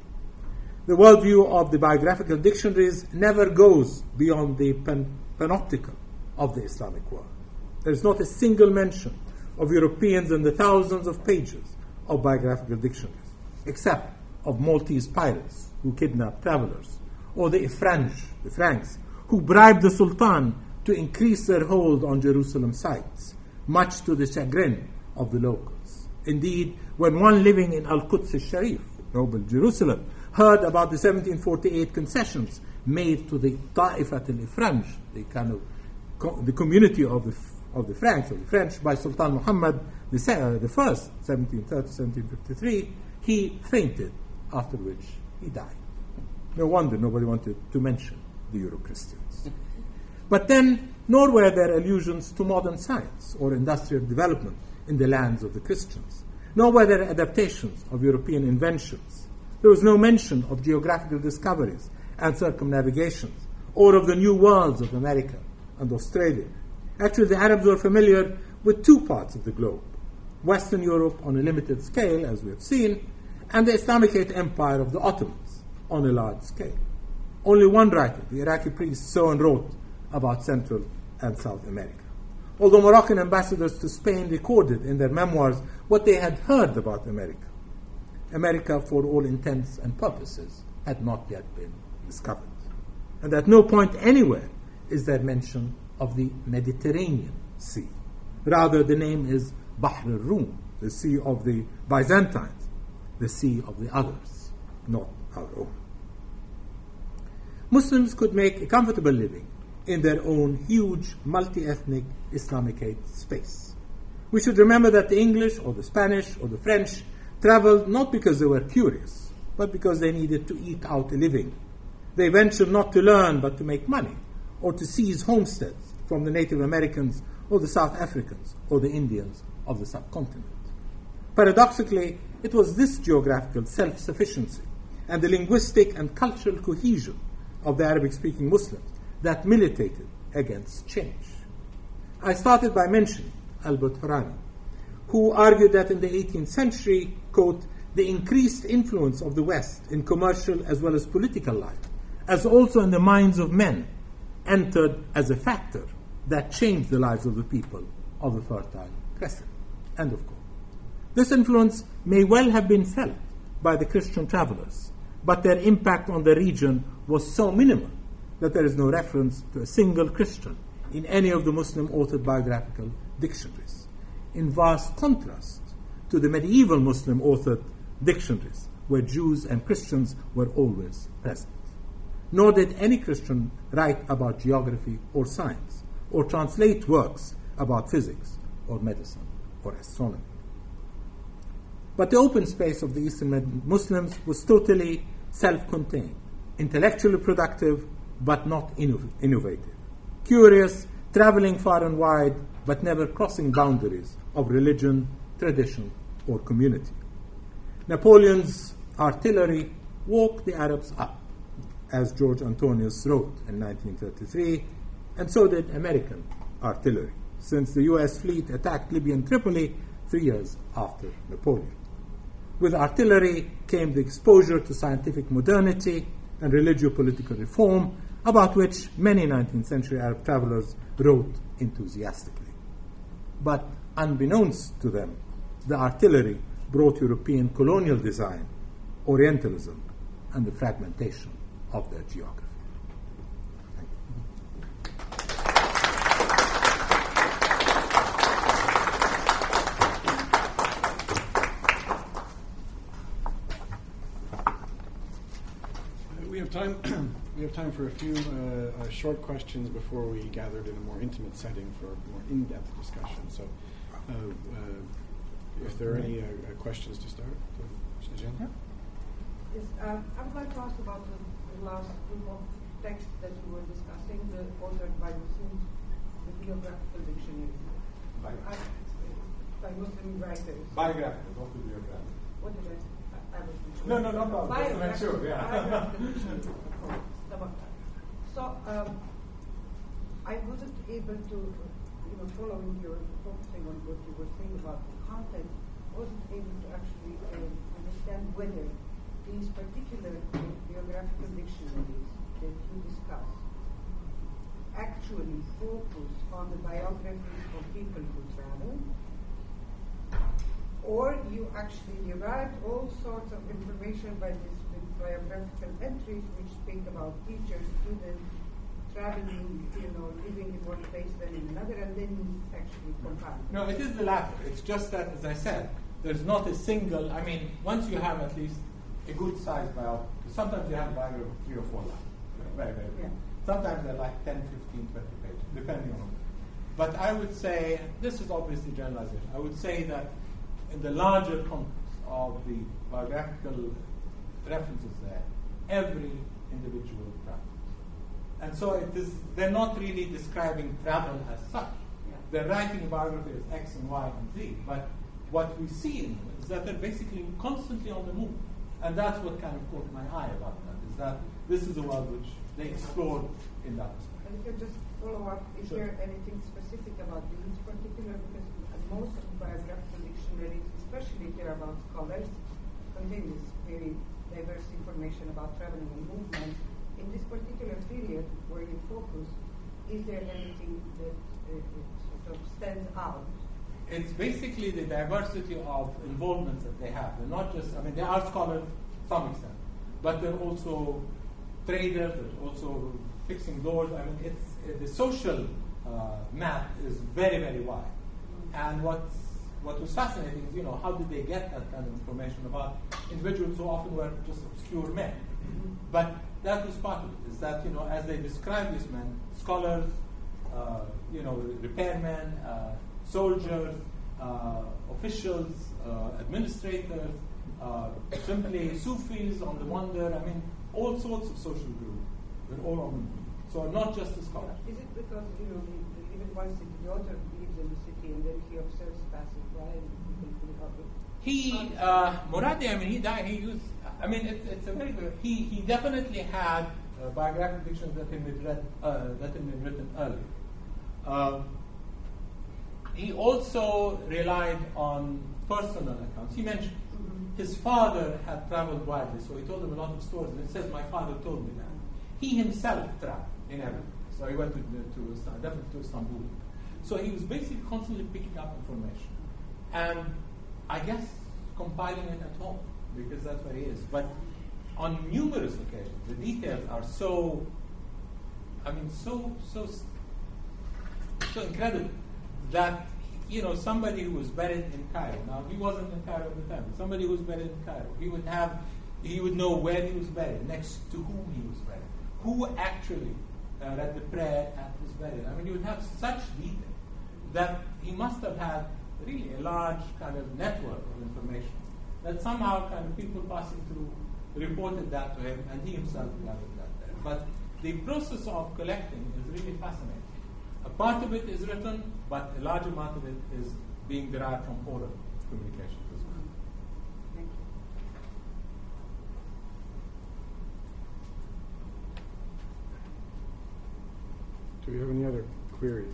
The worldview of the biographical dictionaries never goes beyond the pan- panoptical of the Islamic world. There is not a single mention of Europeans in the thousands of pages of biographical dictionaries, except of Maltese pirates who kidnapped travelers, or the French, the Franks, who bribed the Sultan to increase their hold on Jerusalem sites, much to the chagrin of the locals. Indeed, when one living in Al-Quds al-Sharif, noble Jerusalem, heard about the seventeen forty-eight concessions made to the Ta'ifat al-Ifranj, the kind of co- the community of the of the Franks, of the French, by Sultan Muhammad the, se- uh, the First, seventeen thirty to seventeen fifty-three, he fainted, after which he died. No wonder nobody wanted to mention the Euro-Christians. But then, nor were there allusions to modern science or industrial development in the lands of the Christians, nor were there adaptations of European inventions. There was no mention of geographical discoveries and circumnavigations, or of the new worlds of America and Australia. Actually, the Arabs were familiar with two parts of the globe, Western Europe on a limited scale, as we have seen, and the Islamicate empire of the Ottomans on a large scale. Only one writer, the Iraqi priest, so and wrote about Central and South America. Although Moroccan ambassadors to Spain recorded in their memoirs what they had heard about America, America, for all intents and purposes, had not yet been discovered. And at no point anywhere is there mention of the Mediterranean Sea. Rather, the name is Bahr al-Rum, the sea of the Byzantines, the sea of the others, not our own. Muslims could make a comfortable living in their own huge multi-ethnic Islamicate space. We should remember that the English or the Spanish or the French traveled not because they were curious, but because they needed to eke out a living. They ventured not to learn, but to make money, or to seize homesteads from the Native Americans or the South Africans or the Indians of the subcontinent. Paradoxically, it was this geographical self-sufficiency and the linguistic and cultural cohesion of the Arabic-speaking Muslims that militated against change. I started by mentioning Albert Hourani, who argued that in the eighteenth century, quote, the increased influence of the West in commercial as well as political life, as also in the minds of men, entered as a factor that changed the lives of the people of the Fertile Crescent. End of quote. This influence may well have been felt by the Christian travelers, but their impact on the region was so minimal that there is no reference to a single Christian in any of the Muslim-authored biographical dictionaries, in vast contrast to the medieval Muslim-authored dictionaries, where Jews and Christians were always present. Nor did any Christian write about geography or science, or translate works about physics or medicine or astronomy. But the open space of the Eastern Muslims was totally self-contained, intellectually productive, but not innov- innovative, curious, traveling far and wide, but never crossing boundaries of religion, tradition, or community. Napoleon's artillery woke the Arabs up, as George Antonius wrote in nineteen thirty-three, and so did American artillery, since the U S fleet attacked Libyan Tripoli three years after Napoleon. With artillery came the exposure to scientific modernity and religio-political reform, about which many nineteenth century Arab travelers wrote enthusiastically. But unbeknownst to them, the artillery brought European colonial design, Orientalism, and the fragmentation of their geography. Thank you. time for a few uh, uh, short questions before we gathered in a more intimate setting for a more in-depth discussion. So, uh, uh, if there are any uh, uh, questions to start, uh, Yeah. Yes, um, I would like to ask about the, the last group of texts that you were discussing, the authored by Muslims, the biographical dictionary. By, I, by Muslim writers. biographical, not the biographical. What did I say? I, I was No, no, no problem. Just to make Biographical- sure, yeah. biographical dictionary, of course. Tabaqat. So, um, I wasn't able to, you know, following your focusing on what you were saying about the content, wasn't able to actually um, understand whether these particular biographical dictionaries that you discuss actually focus on the biographies of people who travel, or you actually derive all sorts of information by these biographical entries which speak about teachers, students, traveling, you know, living in one place than in another, and then you actually compile. No, it is the latter. It's just that, as I said, there's not a single, I mean, once you have at least a good sized biography, sometimes you have a biography of three or four lines. Very, very good. Yeah. Sometimes they're like ten, fifteen, twenty pages, depending on. But I would say, this is obviously generalization, I would say that in the larger context of the biographical references there, every individual travels. And so it is, they're not really describing travel as such. Yeah. They're writing a biography as X and Y and Z, but what we see in them is that they're basically constantly on the move. And that's what kind of caught my eye about that, is that this is a world which they explored in that respect. And if you just follow up, is Sure. there anything specific about these particular, because most of the biographical dictionaries, especially if they're about scholars, contain this very diverse information about traveling and movement. In this particular period where you focus, is there anything that uh, sort of stands out? It's basically the diversity of involvements that they have. They're not just, I mean, they are scholars to some extent, but they're also traders, they're also fixing doors. I mean, it's uh, the social uh, map is very, very wide. And what's, what was fascinating is, you know, how did they get that kind of information about individuals who often were just obscure men? But that was part of it, is that, you know, as they describe these men, scholars, uh, you know, repairmen, uh, soldiers, uh, officials, uh, administrators, uh, simply Sufis on the wander, I mean, all sorts of social groups. They're all on the move. So not just the scholars. Is it because, you know, the, the, even one city, the author lives in the city and then he observes passers-by and people will help him? He, uh, Muradi, I mean, he died, he used, I mean, it, it's a very good, he, he definitely had uh, biographic dictions that had been, read, uh, that had been written earlier. Um, he also relied on personal accounts. He mentioned Mm-hmm. his father had traveled widely, so he told him a lot of stories, and it says, my father told me that. He himself traveled in everything. So he went to, to, to definitely to Istanbul. So he was basically constantly picking up information. And I guess compiling it at home, because that's where he is. But on numerous occasions, the details are so, I mean, so, so, so incredible that, you know, somebody who was buried in Cairo, now he wasn't in Cairo at the time, but somebody who was buried in Cairo, he would have, he would know where he was buried, next to whom he was buried, who actually uh, read the prayer at his burial. I mean, you would have such detail that he must have had really a large kind of network of information that somehow kind of people passing through reported that to him, and he himself gathered that there. But the process of collecting is really fascinating. A part of it is written, but a large amount of it is being derived from oral communications as well. Thank you. do we have any other queries?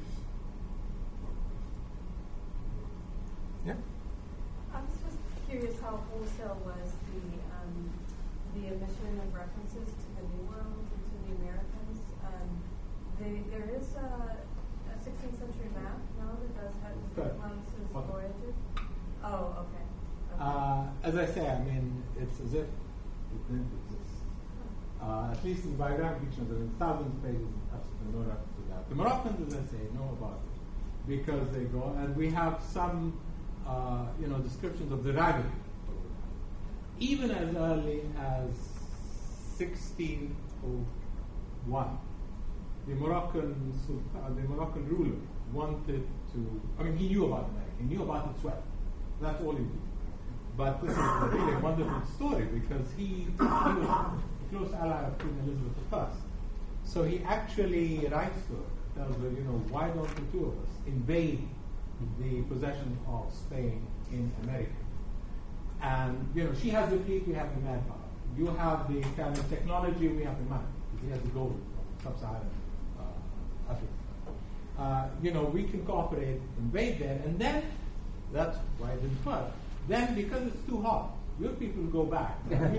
Yeah. I was just curious how wholesale was the um, the omission of references to the New World and to the Americans. Um, they, there is a, a sixteenth century map, no, that does have Correct. Columbus's Okay. voyages. Oh, okay. okay. Uh, as I say, I mean, it's as if it didn't exist. Uh, at least in biographic fiction, there are thousands of pages, absolutely no reference to that. The Moroccans, as I say, know about it because they go, and we have some, uh, you know, descriptions of the ragged, even as early as sixteen oh one, the Moroccan sultan, the Moroccan ruler wanted to. I mean, he knew about America. He knew about its wealth. That's all he knew. But this is a really wonderful story because he, he was a close ally of Queen Elizabeth the First. So he actually writes to her, tells her, you know, why don't the two of us invade the possession of Spain in America? And, you know, she has the fleet, we have the manpower. You have the kind of technology, we have the money. He has the gold from sub-Saharan uh, Africa. Uh, you know, we can cooperate, invade there, and then, that's why it didn't work. Then, because it's too hot, your people go back.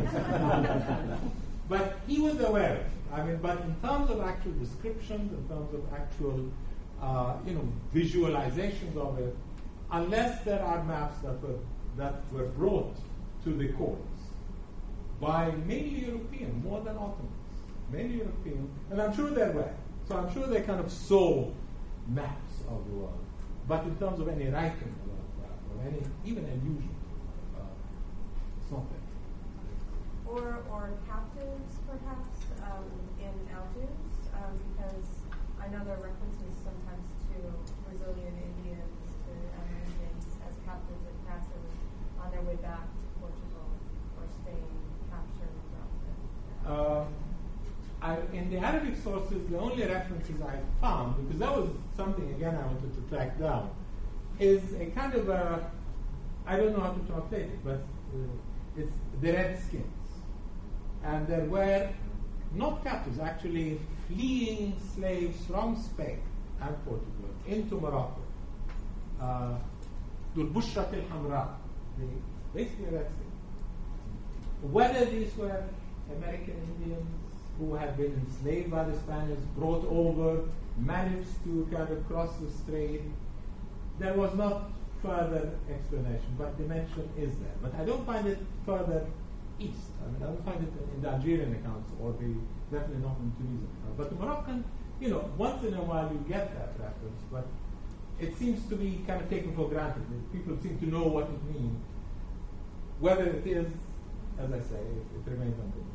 But he was aware of it. I mean, but in terms of actual descriptions, in terms of actual, uh, you know, visualizations of it, unless there are maps that were that were brought to the courts by mainly European, more than Ottomans, mainly European, and I'm sure there were. So I'm sure they kind of saw maps of the world. But in terms of any writing about that, or any even allusion, uh, it's not there. Or, or captives, perhaps, um, in Algiers, um, because I know there are references sometimes to Brazilian Indians, to Americans as captives and captives on their way back to Portugal or Spain, captured and brought Uh, I, in the Arabic sources, the only references I found, because that was something, again, I wanted to track down, is a kind of a, I don't know how to translate it, but uh, it's the Redskins. And there were not captives, actually fleeing slaves from Spain and Portugal into Morocco. Uh, Dul Bushrat al-Hamra, basically Redskins. Whether these were American Indians who had been enslaved by the Spaniards, brought over, managed to kind of cross the strait, there was not further explanation, but the mention is there. But I don't find it further east. I mean, I don't find it in the Algerian accounts or the definitely not in Tunisian accounts. But the Moroccan, you know, once in a while you get that reference, but it seems to be kind of taken for granted. People seem to know what it means. Whether it is, as I say, it, it remains unknown.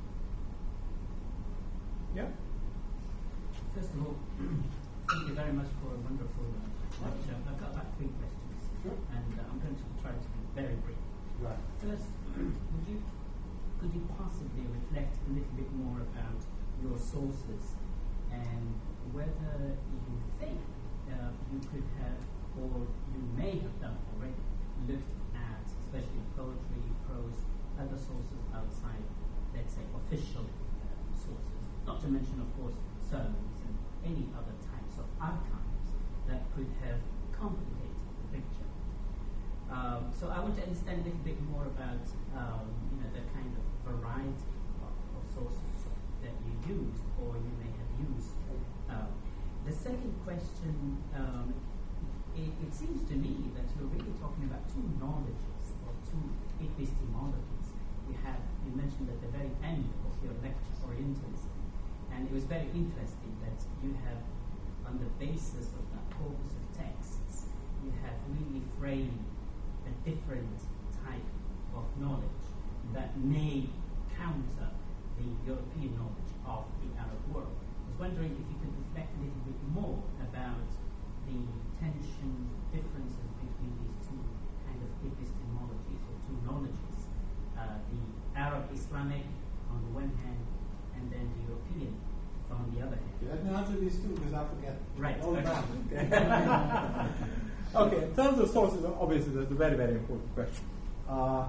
Yeah? First of all, thank you very much for a wonderful uh, lecture. I've got about three questions, Sure. and uh, I'm going to try to be very brief. Right. First, would you could you possibly reflect a little bit more about your sources and whether you think uh, you could have, or you may have done already, looked at, especially poetry, prose, other sources outside, let's say, official uh, sources, not to mention, of course, sermons and any other types of archives that could have complicated the picture. Um, so I want to understand a little bit more about um, you know, the kind of variety of, of sources that you used or you may have used. Uh, the second question, um, it, it seems to me that you're really talking about two knowledges or two epistemologies. You have you mentioned at the very end of your lecture Orientalism, and it was very interesting that you have, on the basis of that corpus of texts, you have really framed a different type of knowledge that may counter the European knowledge of the Arab world. I was wondering if you could reflect a little bit more about the tensions, differences between these two kind of epistemologies or two knowledges, uh, the Arab-Islamic on the one hand, and then the European on the other hand. Let me answer these two because I forget. Right. All the Okay. time. Okay, in terms of sources, obviously that's a very, very important question. Uh,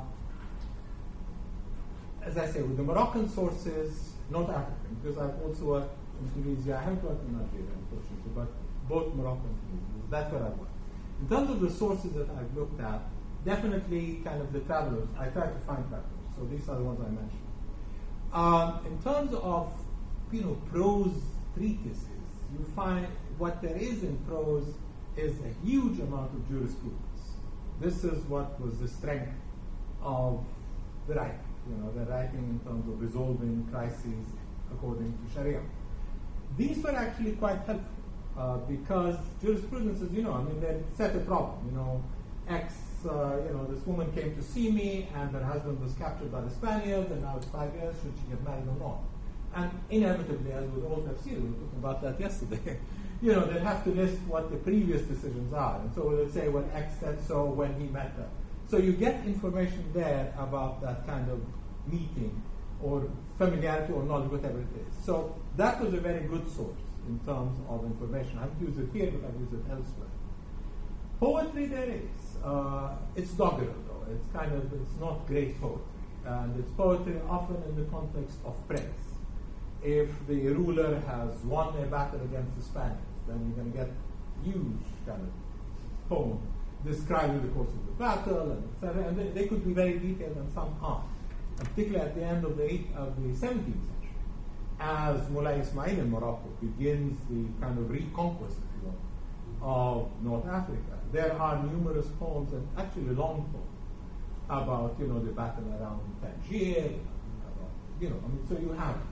as I say, with the Moroccan sources, not African, because I've also worked in Tunisia. I haven't worked in Algeria, unfortunately, but both Moroccan and Tunisian. That's where I've worked. In terms of the sources that I've looked at, definitely kind of the travelers. I try to find travelers, so these are the ones I mentioned. Um, in terms of, you know, prose treatises, you find what there is in prose is a huge amount of jurisprudence. This is what was the strength of the writing, you know, the writing in terms of resolving crises according to Sharia. These were actually quite helpful uh, because jurisprudence is, you know, I mean, they set a problem, you know, X, uh, you know, this woman came to see me and her husband was captured by the Spaniards and now it's five years, should she get married or not? And inevitably, as with all tafsir, we were talking about that yesterday, you know, they'll have to list what the previous decisions are. And so they'll say, well, X said so when he met her. So you get information there about that kind of meeting or familiarity or knowledge, whatever it is. So that was a very good source in terms of information. I haven't used it here, but I've used it elsewhere. Poetry there is. Uh, it's doggerel, though. It's kind of, it's not great poetry. And it's poetry often in the context of praise. If the ruler has won a battle against the Spaniards, then you're going to get huge kind of poem describing the course of the battle, and et cetera. And they, they could be very detailed, and some are. And particularly at the end of the, eighth, of the seventeenth century, as Mulay Ismail in Morocco begins the kind of reconquest, if you will, of North Africa, there are numerous poems, and actually long poems, about, you know, the battle around Tangier, about, you know, I mean, so you have.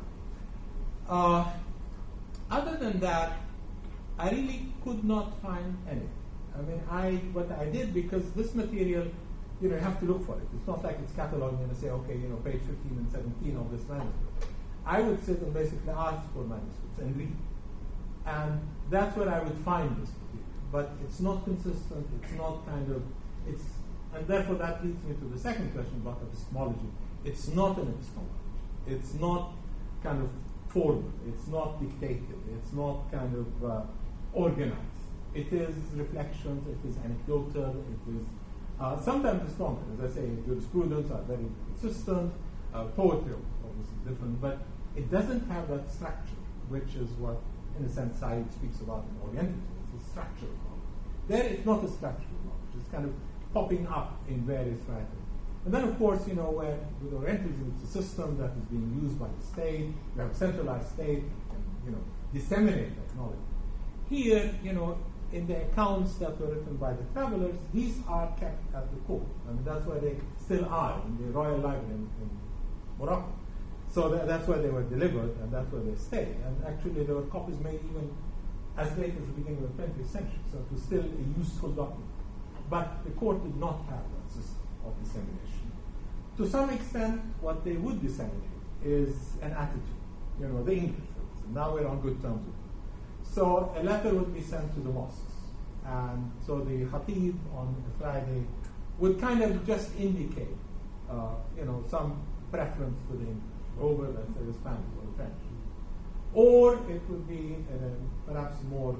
Uh, other than that, I really could not find anything. I mean, I what I did, because this material, you know, you have to look for it. It's not like it's cataloged and say, okay, you know, page fifteen and seventeen of this manuscript. I would sit and basically ask for manuscripts and read. And that's where I would find this material. But it's not consistent, it's not kind of, it's, and therefore that leads me to the second question about epistemology. It's not an epistemology. It's not kind of formal. It's not dictated. It's not kind of uh, organized. It is reflections. It is anecdotal. It is uh, sometimes it's stronger. As I say, jurisprudence are very consistent. Uh, poetry, obviously, different, but it doesn't have that structure, which is what, in a sense, Said speaks about in Orientalism. It's a structure of knowledge. There, it's not a structure of knowledge. It's kind of popping up in various writings. And then, of course, you know, where with Orientalism, it's a system that is being used by the state. You have a centralized state, and, you know, disseminate that knowledge. Here, you know, in the accounts that were written by the travelers, these are kept at the court. I mean, that's where they still are, in the Royal Library in, in Morocco. So that, that's where they were delivered, and that's where they stay. And actually, there were copies made even as late as the beginning of the twentieth century. So it was still a useful document. But the court did not have that system of dissemination. To some extent, what they would disseminate is an attitude. You know, the English, for instance. Now we're on good terms with them. So a letter would be sent to the mosques. And so the Khatib on a Friday would kind of just indicate, uh, you know, some preference to the English over, let's say, the Spanish or the French. Or it would be uh, perhaps more,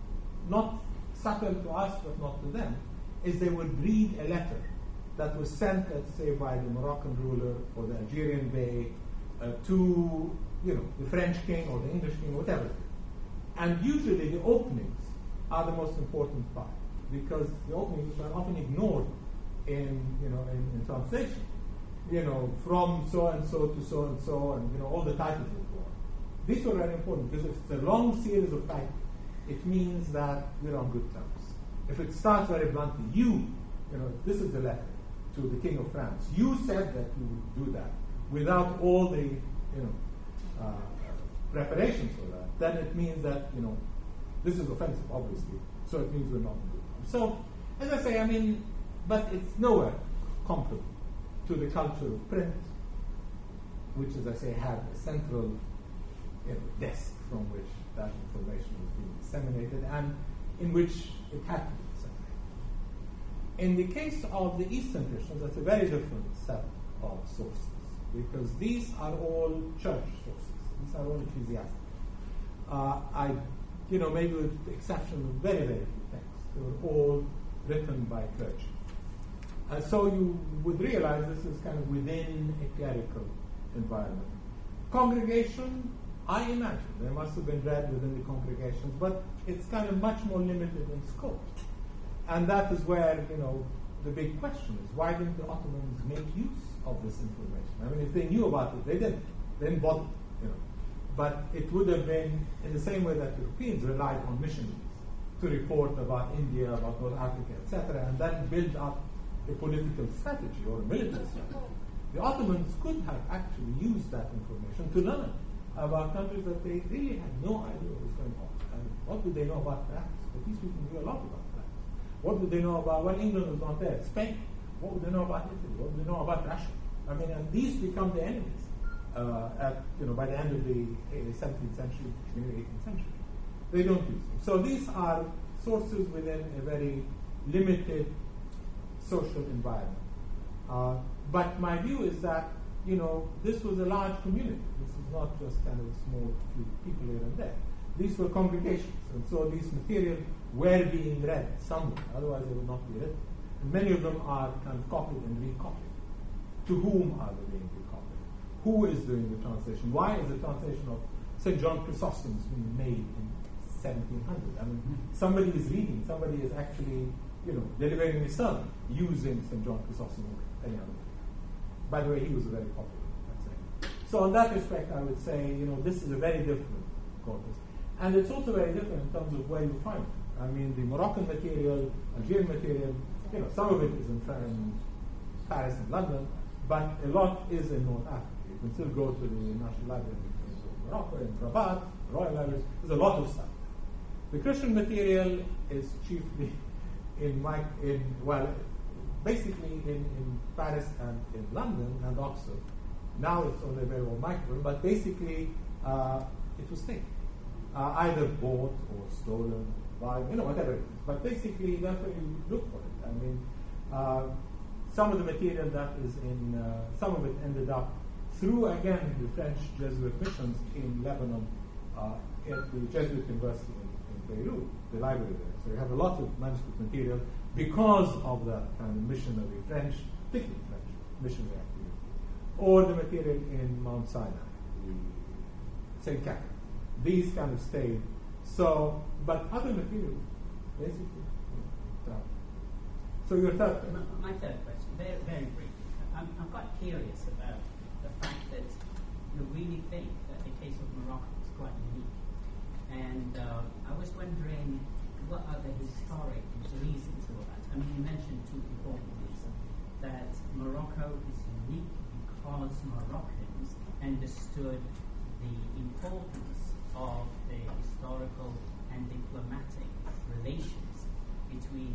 not subtle to us, but not to them, is they would read a letter that was sent, let's say, by the Moroccan ruler or the Algerian bey uh, to, you know, the French king or the English king, whatever it is. And usually the openings are the most important part, because the openings are often ignored in, you know, in, in translation. You know, from so and so to so and so, and you know, all the titles that go on. These were very important, because if it's a long series of titles, it means that we're on good terms. If it starts very bluntly, you, you know, this is the letter to the King of France. You said that you would do that without all the, you know, uh, preparations for that. Then it means that, you know, this is offensive, obviously. So it means we're not on good terms. So, as I say, I mean, but it's nowhere comparable to the culture of print, which, as I say, had a central, you know, desk from which that information was being disseminated, and in which it had to be disseminated. In the case of the Eastern Christians, that's a very different set of sources, because these are all church sources. These are all ecclesiastical. Uh, I, you know, maybe with the exception of very, very few texts, they were all written by clergy. And so you would realize this is kind of within a clerical environment. Congregation, I imagine, they must have been read within the congregations, but it's kind of much more limited in scope. And that is where, you know, the big question is, why didn't the Ottomans make use of this information? I mean, if they knew about it, they didn't. They didn't bother, you know. But it would have been in the same way that Europeans relied on missionaries to report about India, about North Africa, et cetera, and then build up a political strategy or a military strategy. The Ottomans could have actually used that information to learn about countries that they really had no idea what was going on. And what did they know about France? But these people knew a lot about France. What did they know about, well, England was not there, Spain. What would they know about Italy? What would they know about Russia? I mean, and these become the enemies uh, at, you know, by the end of the seventeenth century, beginning of the eighteenth century. They don't use them. So these are sources within a very limited social environment. Uh, but my view is that, you know, this was a large community. This is not just kind of small few people here and there. These were congregations, and so these materials were being read somewhere, otherwise they would not be written. And many of them are kind of copied and recopied. To whom are they being recopied? Who is doing the translation? Why is the translation of Saint John Chrysostom being made in seventeen hundred? I mean, somebody is reading, somebody is actually, you know, delivering a sermon using Saint John Chrysostom or any other. By the way, he was a very popular, I'd say. So in that respect, I would say, you know, this is a very different corpus. And it's also very different in terms of where you find it. I mean, the Moroccan material, Algerian material, you know, some of it is in, in Paris and London, but a lot is in North Africa. You can still go to the National Library in Morocco, in Rabat, Royal Libraries. There's a lot of stuff. The Christian material is chiefly in, my, in well, basically in, in Paris and in London and Oxford. Now it's only available microfilm, but basically uh, it was taken. Uh, either bought or stolen, by, you know, whatever it is. But basically, that's where you look for it. I mean, uh, some of the material that is in, uh, some of it ended up through, again, the French Jesuit missions in Lebanon, uh, at the Jesuit University in, in Beirut, the library there. So you have a lot of manuscript material because of that kind of missionary French, particularly French, missionary activity. Or the material in Mount Sinai, Saint Catherine. These kind of stayed. So, but other materials, basically. So, so your third question. My, my third question, very, very brief. I'm, I'm quite curious about the fact that you really think that the case of Morocco is quite unique. And uh, I was wondering, what are the historic reasons for that? I mean, you mentioned two important reasons. That Morocco is unique because Moroccans understood the importance of the historical and diplomatic relations between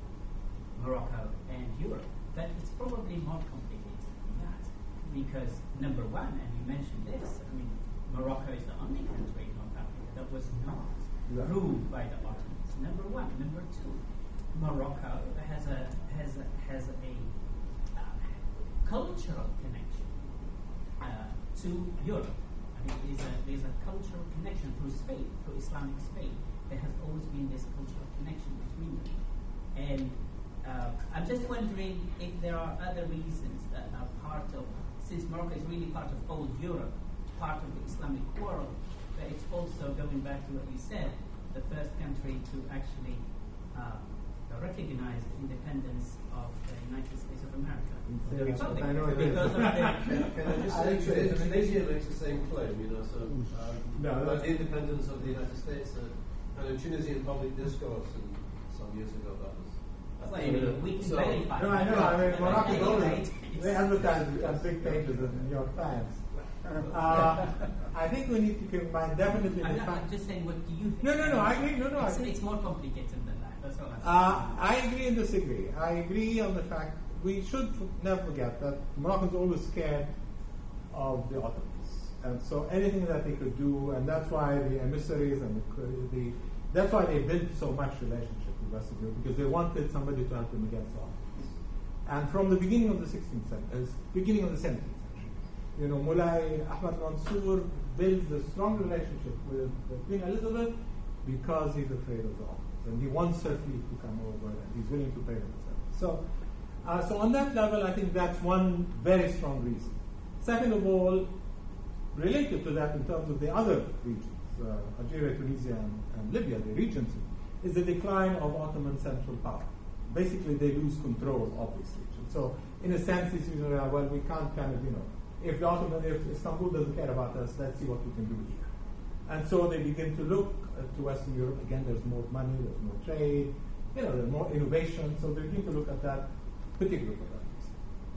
Morocco and Europe. But it's probably more complicated than that. Because number one, and you mentioned this, I mean, Morocco is the only country in North Africa that was not yeah. ruled by the Ottomans. Number one. Number two, Morocco has a has a, has a uh, cultural connection uh, to Europe. There's a, there's a cultural connection through Spain, through Islamic Spain. There has always been this cultural connection between them. And uh, I'm just wondering if there are other reasons that are part of, since Morocco is really part of old Europe, part of the Islamic world, but it's also, going back to what you said, the first country to actually uh, recognize the independence of the United States of America. I know it is. Because of the, Can I just say, Tunisia, Tunisia makes the same claim, you know, so um, no, about the independence of the United States, uh, and in Tunisian public discourse and some years ago that was. That's why, I mean, we can so, verify. No, I know, I mean, Morocco At any always, rate, they advertise it on big pages in the New York Times. Uh, I think we need to keep in mind definitely the I'm, not, fact. I'm just saying, what do you think? No, no, no, I agree, no, no, I It's, agree. it's more complicated than that, that's all I'm saying. Uh, I agree and disagree. I agree on the fact we should f- never forget that Moroccans are always scared of the Ottomans, and so anything that they could do, and that's why the emissaries and the, the that's why they built so much relationship with Western Europe, because they wanted somebody to help them against the Ottomans. And from the beginning of the sixteenth century, uh, beginning of the seventeenth century, you know, Mulay Ahmad Mansour builds a strong relationship with Queen Elizabeth because he's afraid of the Ottomans, and he wants her fleet to come over, and he's willing to pay them. So. Uh, so on that level, I think that's one very strong reason. Second of all, related to that in terms of the other regions, uh, Algeria, Tunisia, and, and Libya, the regions, is the decline of Ottoman central power. Basically, they lose control of these regions. So in a sense, it's usually, uh, well, we can't kind of, you know, if the Ottoman, if Istanbul doesn't care about us, let's see what we can do here. And so they begin to look uh, to Western Europe. Again, there's more money, there's more trade, you know, there's more innovation. So they begin to look at that particular products.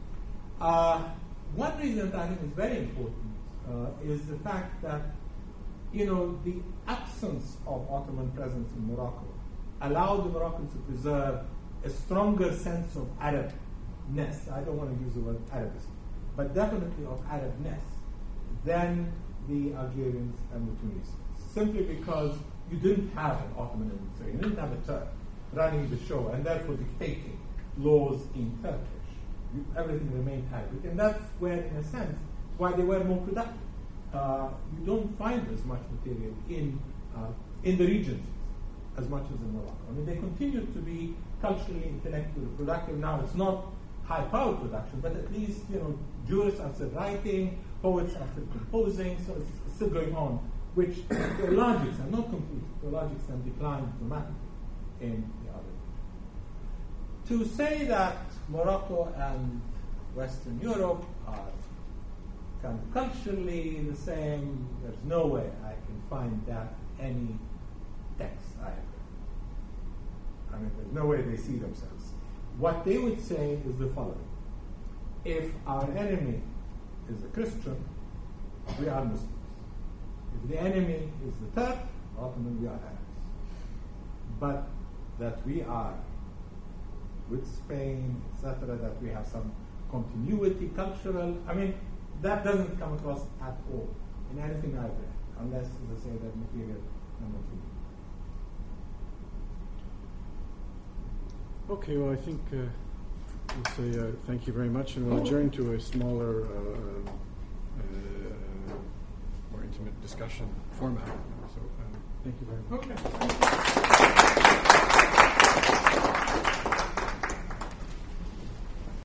Uh, one reason that I think is very important uh, is the fact that, you know, the absence of Ottoman presence in Morocco allowed the Moroccans to preserve a stronger sense of Arabness. I don't want to use the word Arabism, but definitely of Arabness than the Algerians and the Tunisians, simply because you didn't have an Ottoman administration, you didn't have a Turk running the show, and therefore dictating laws in Turkish. You, everything remained Arabic, and that's where, in a sense, why they were more productive. Uh, you don't find as much material in uh, in the regions as much as in Morocco. I mean, they continue to be culturally, intellectually productive. Now, it's not high-powered production, but at least, you know, jurists are still writing, poets are still composing, so it's, it's still going on, which to a large extent, not completely, to a large extent declined dramatically in the other regions. To say that Morocco and Western Europe are kind of culturally the same, there's no way I can find that any text I have read. I mean, there's no way they see themselves. What they would say is the following: if our enemy is a Christian, we are Muslims. If the enemy is the Turk, ultimately we are Arabs. But that we are with Spain, et cetera, that we have some continuity, cultural, I mean, that doesn't come across at all in anything I've read, unless, as I say, that material number two. Okay, well, I think uh, we'll say uh, thank you very much, and we'll adjourn to a smaller, uh, uh, more intimate discussion format. So, um, thank you very much. Okay.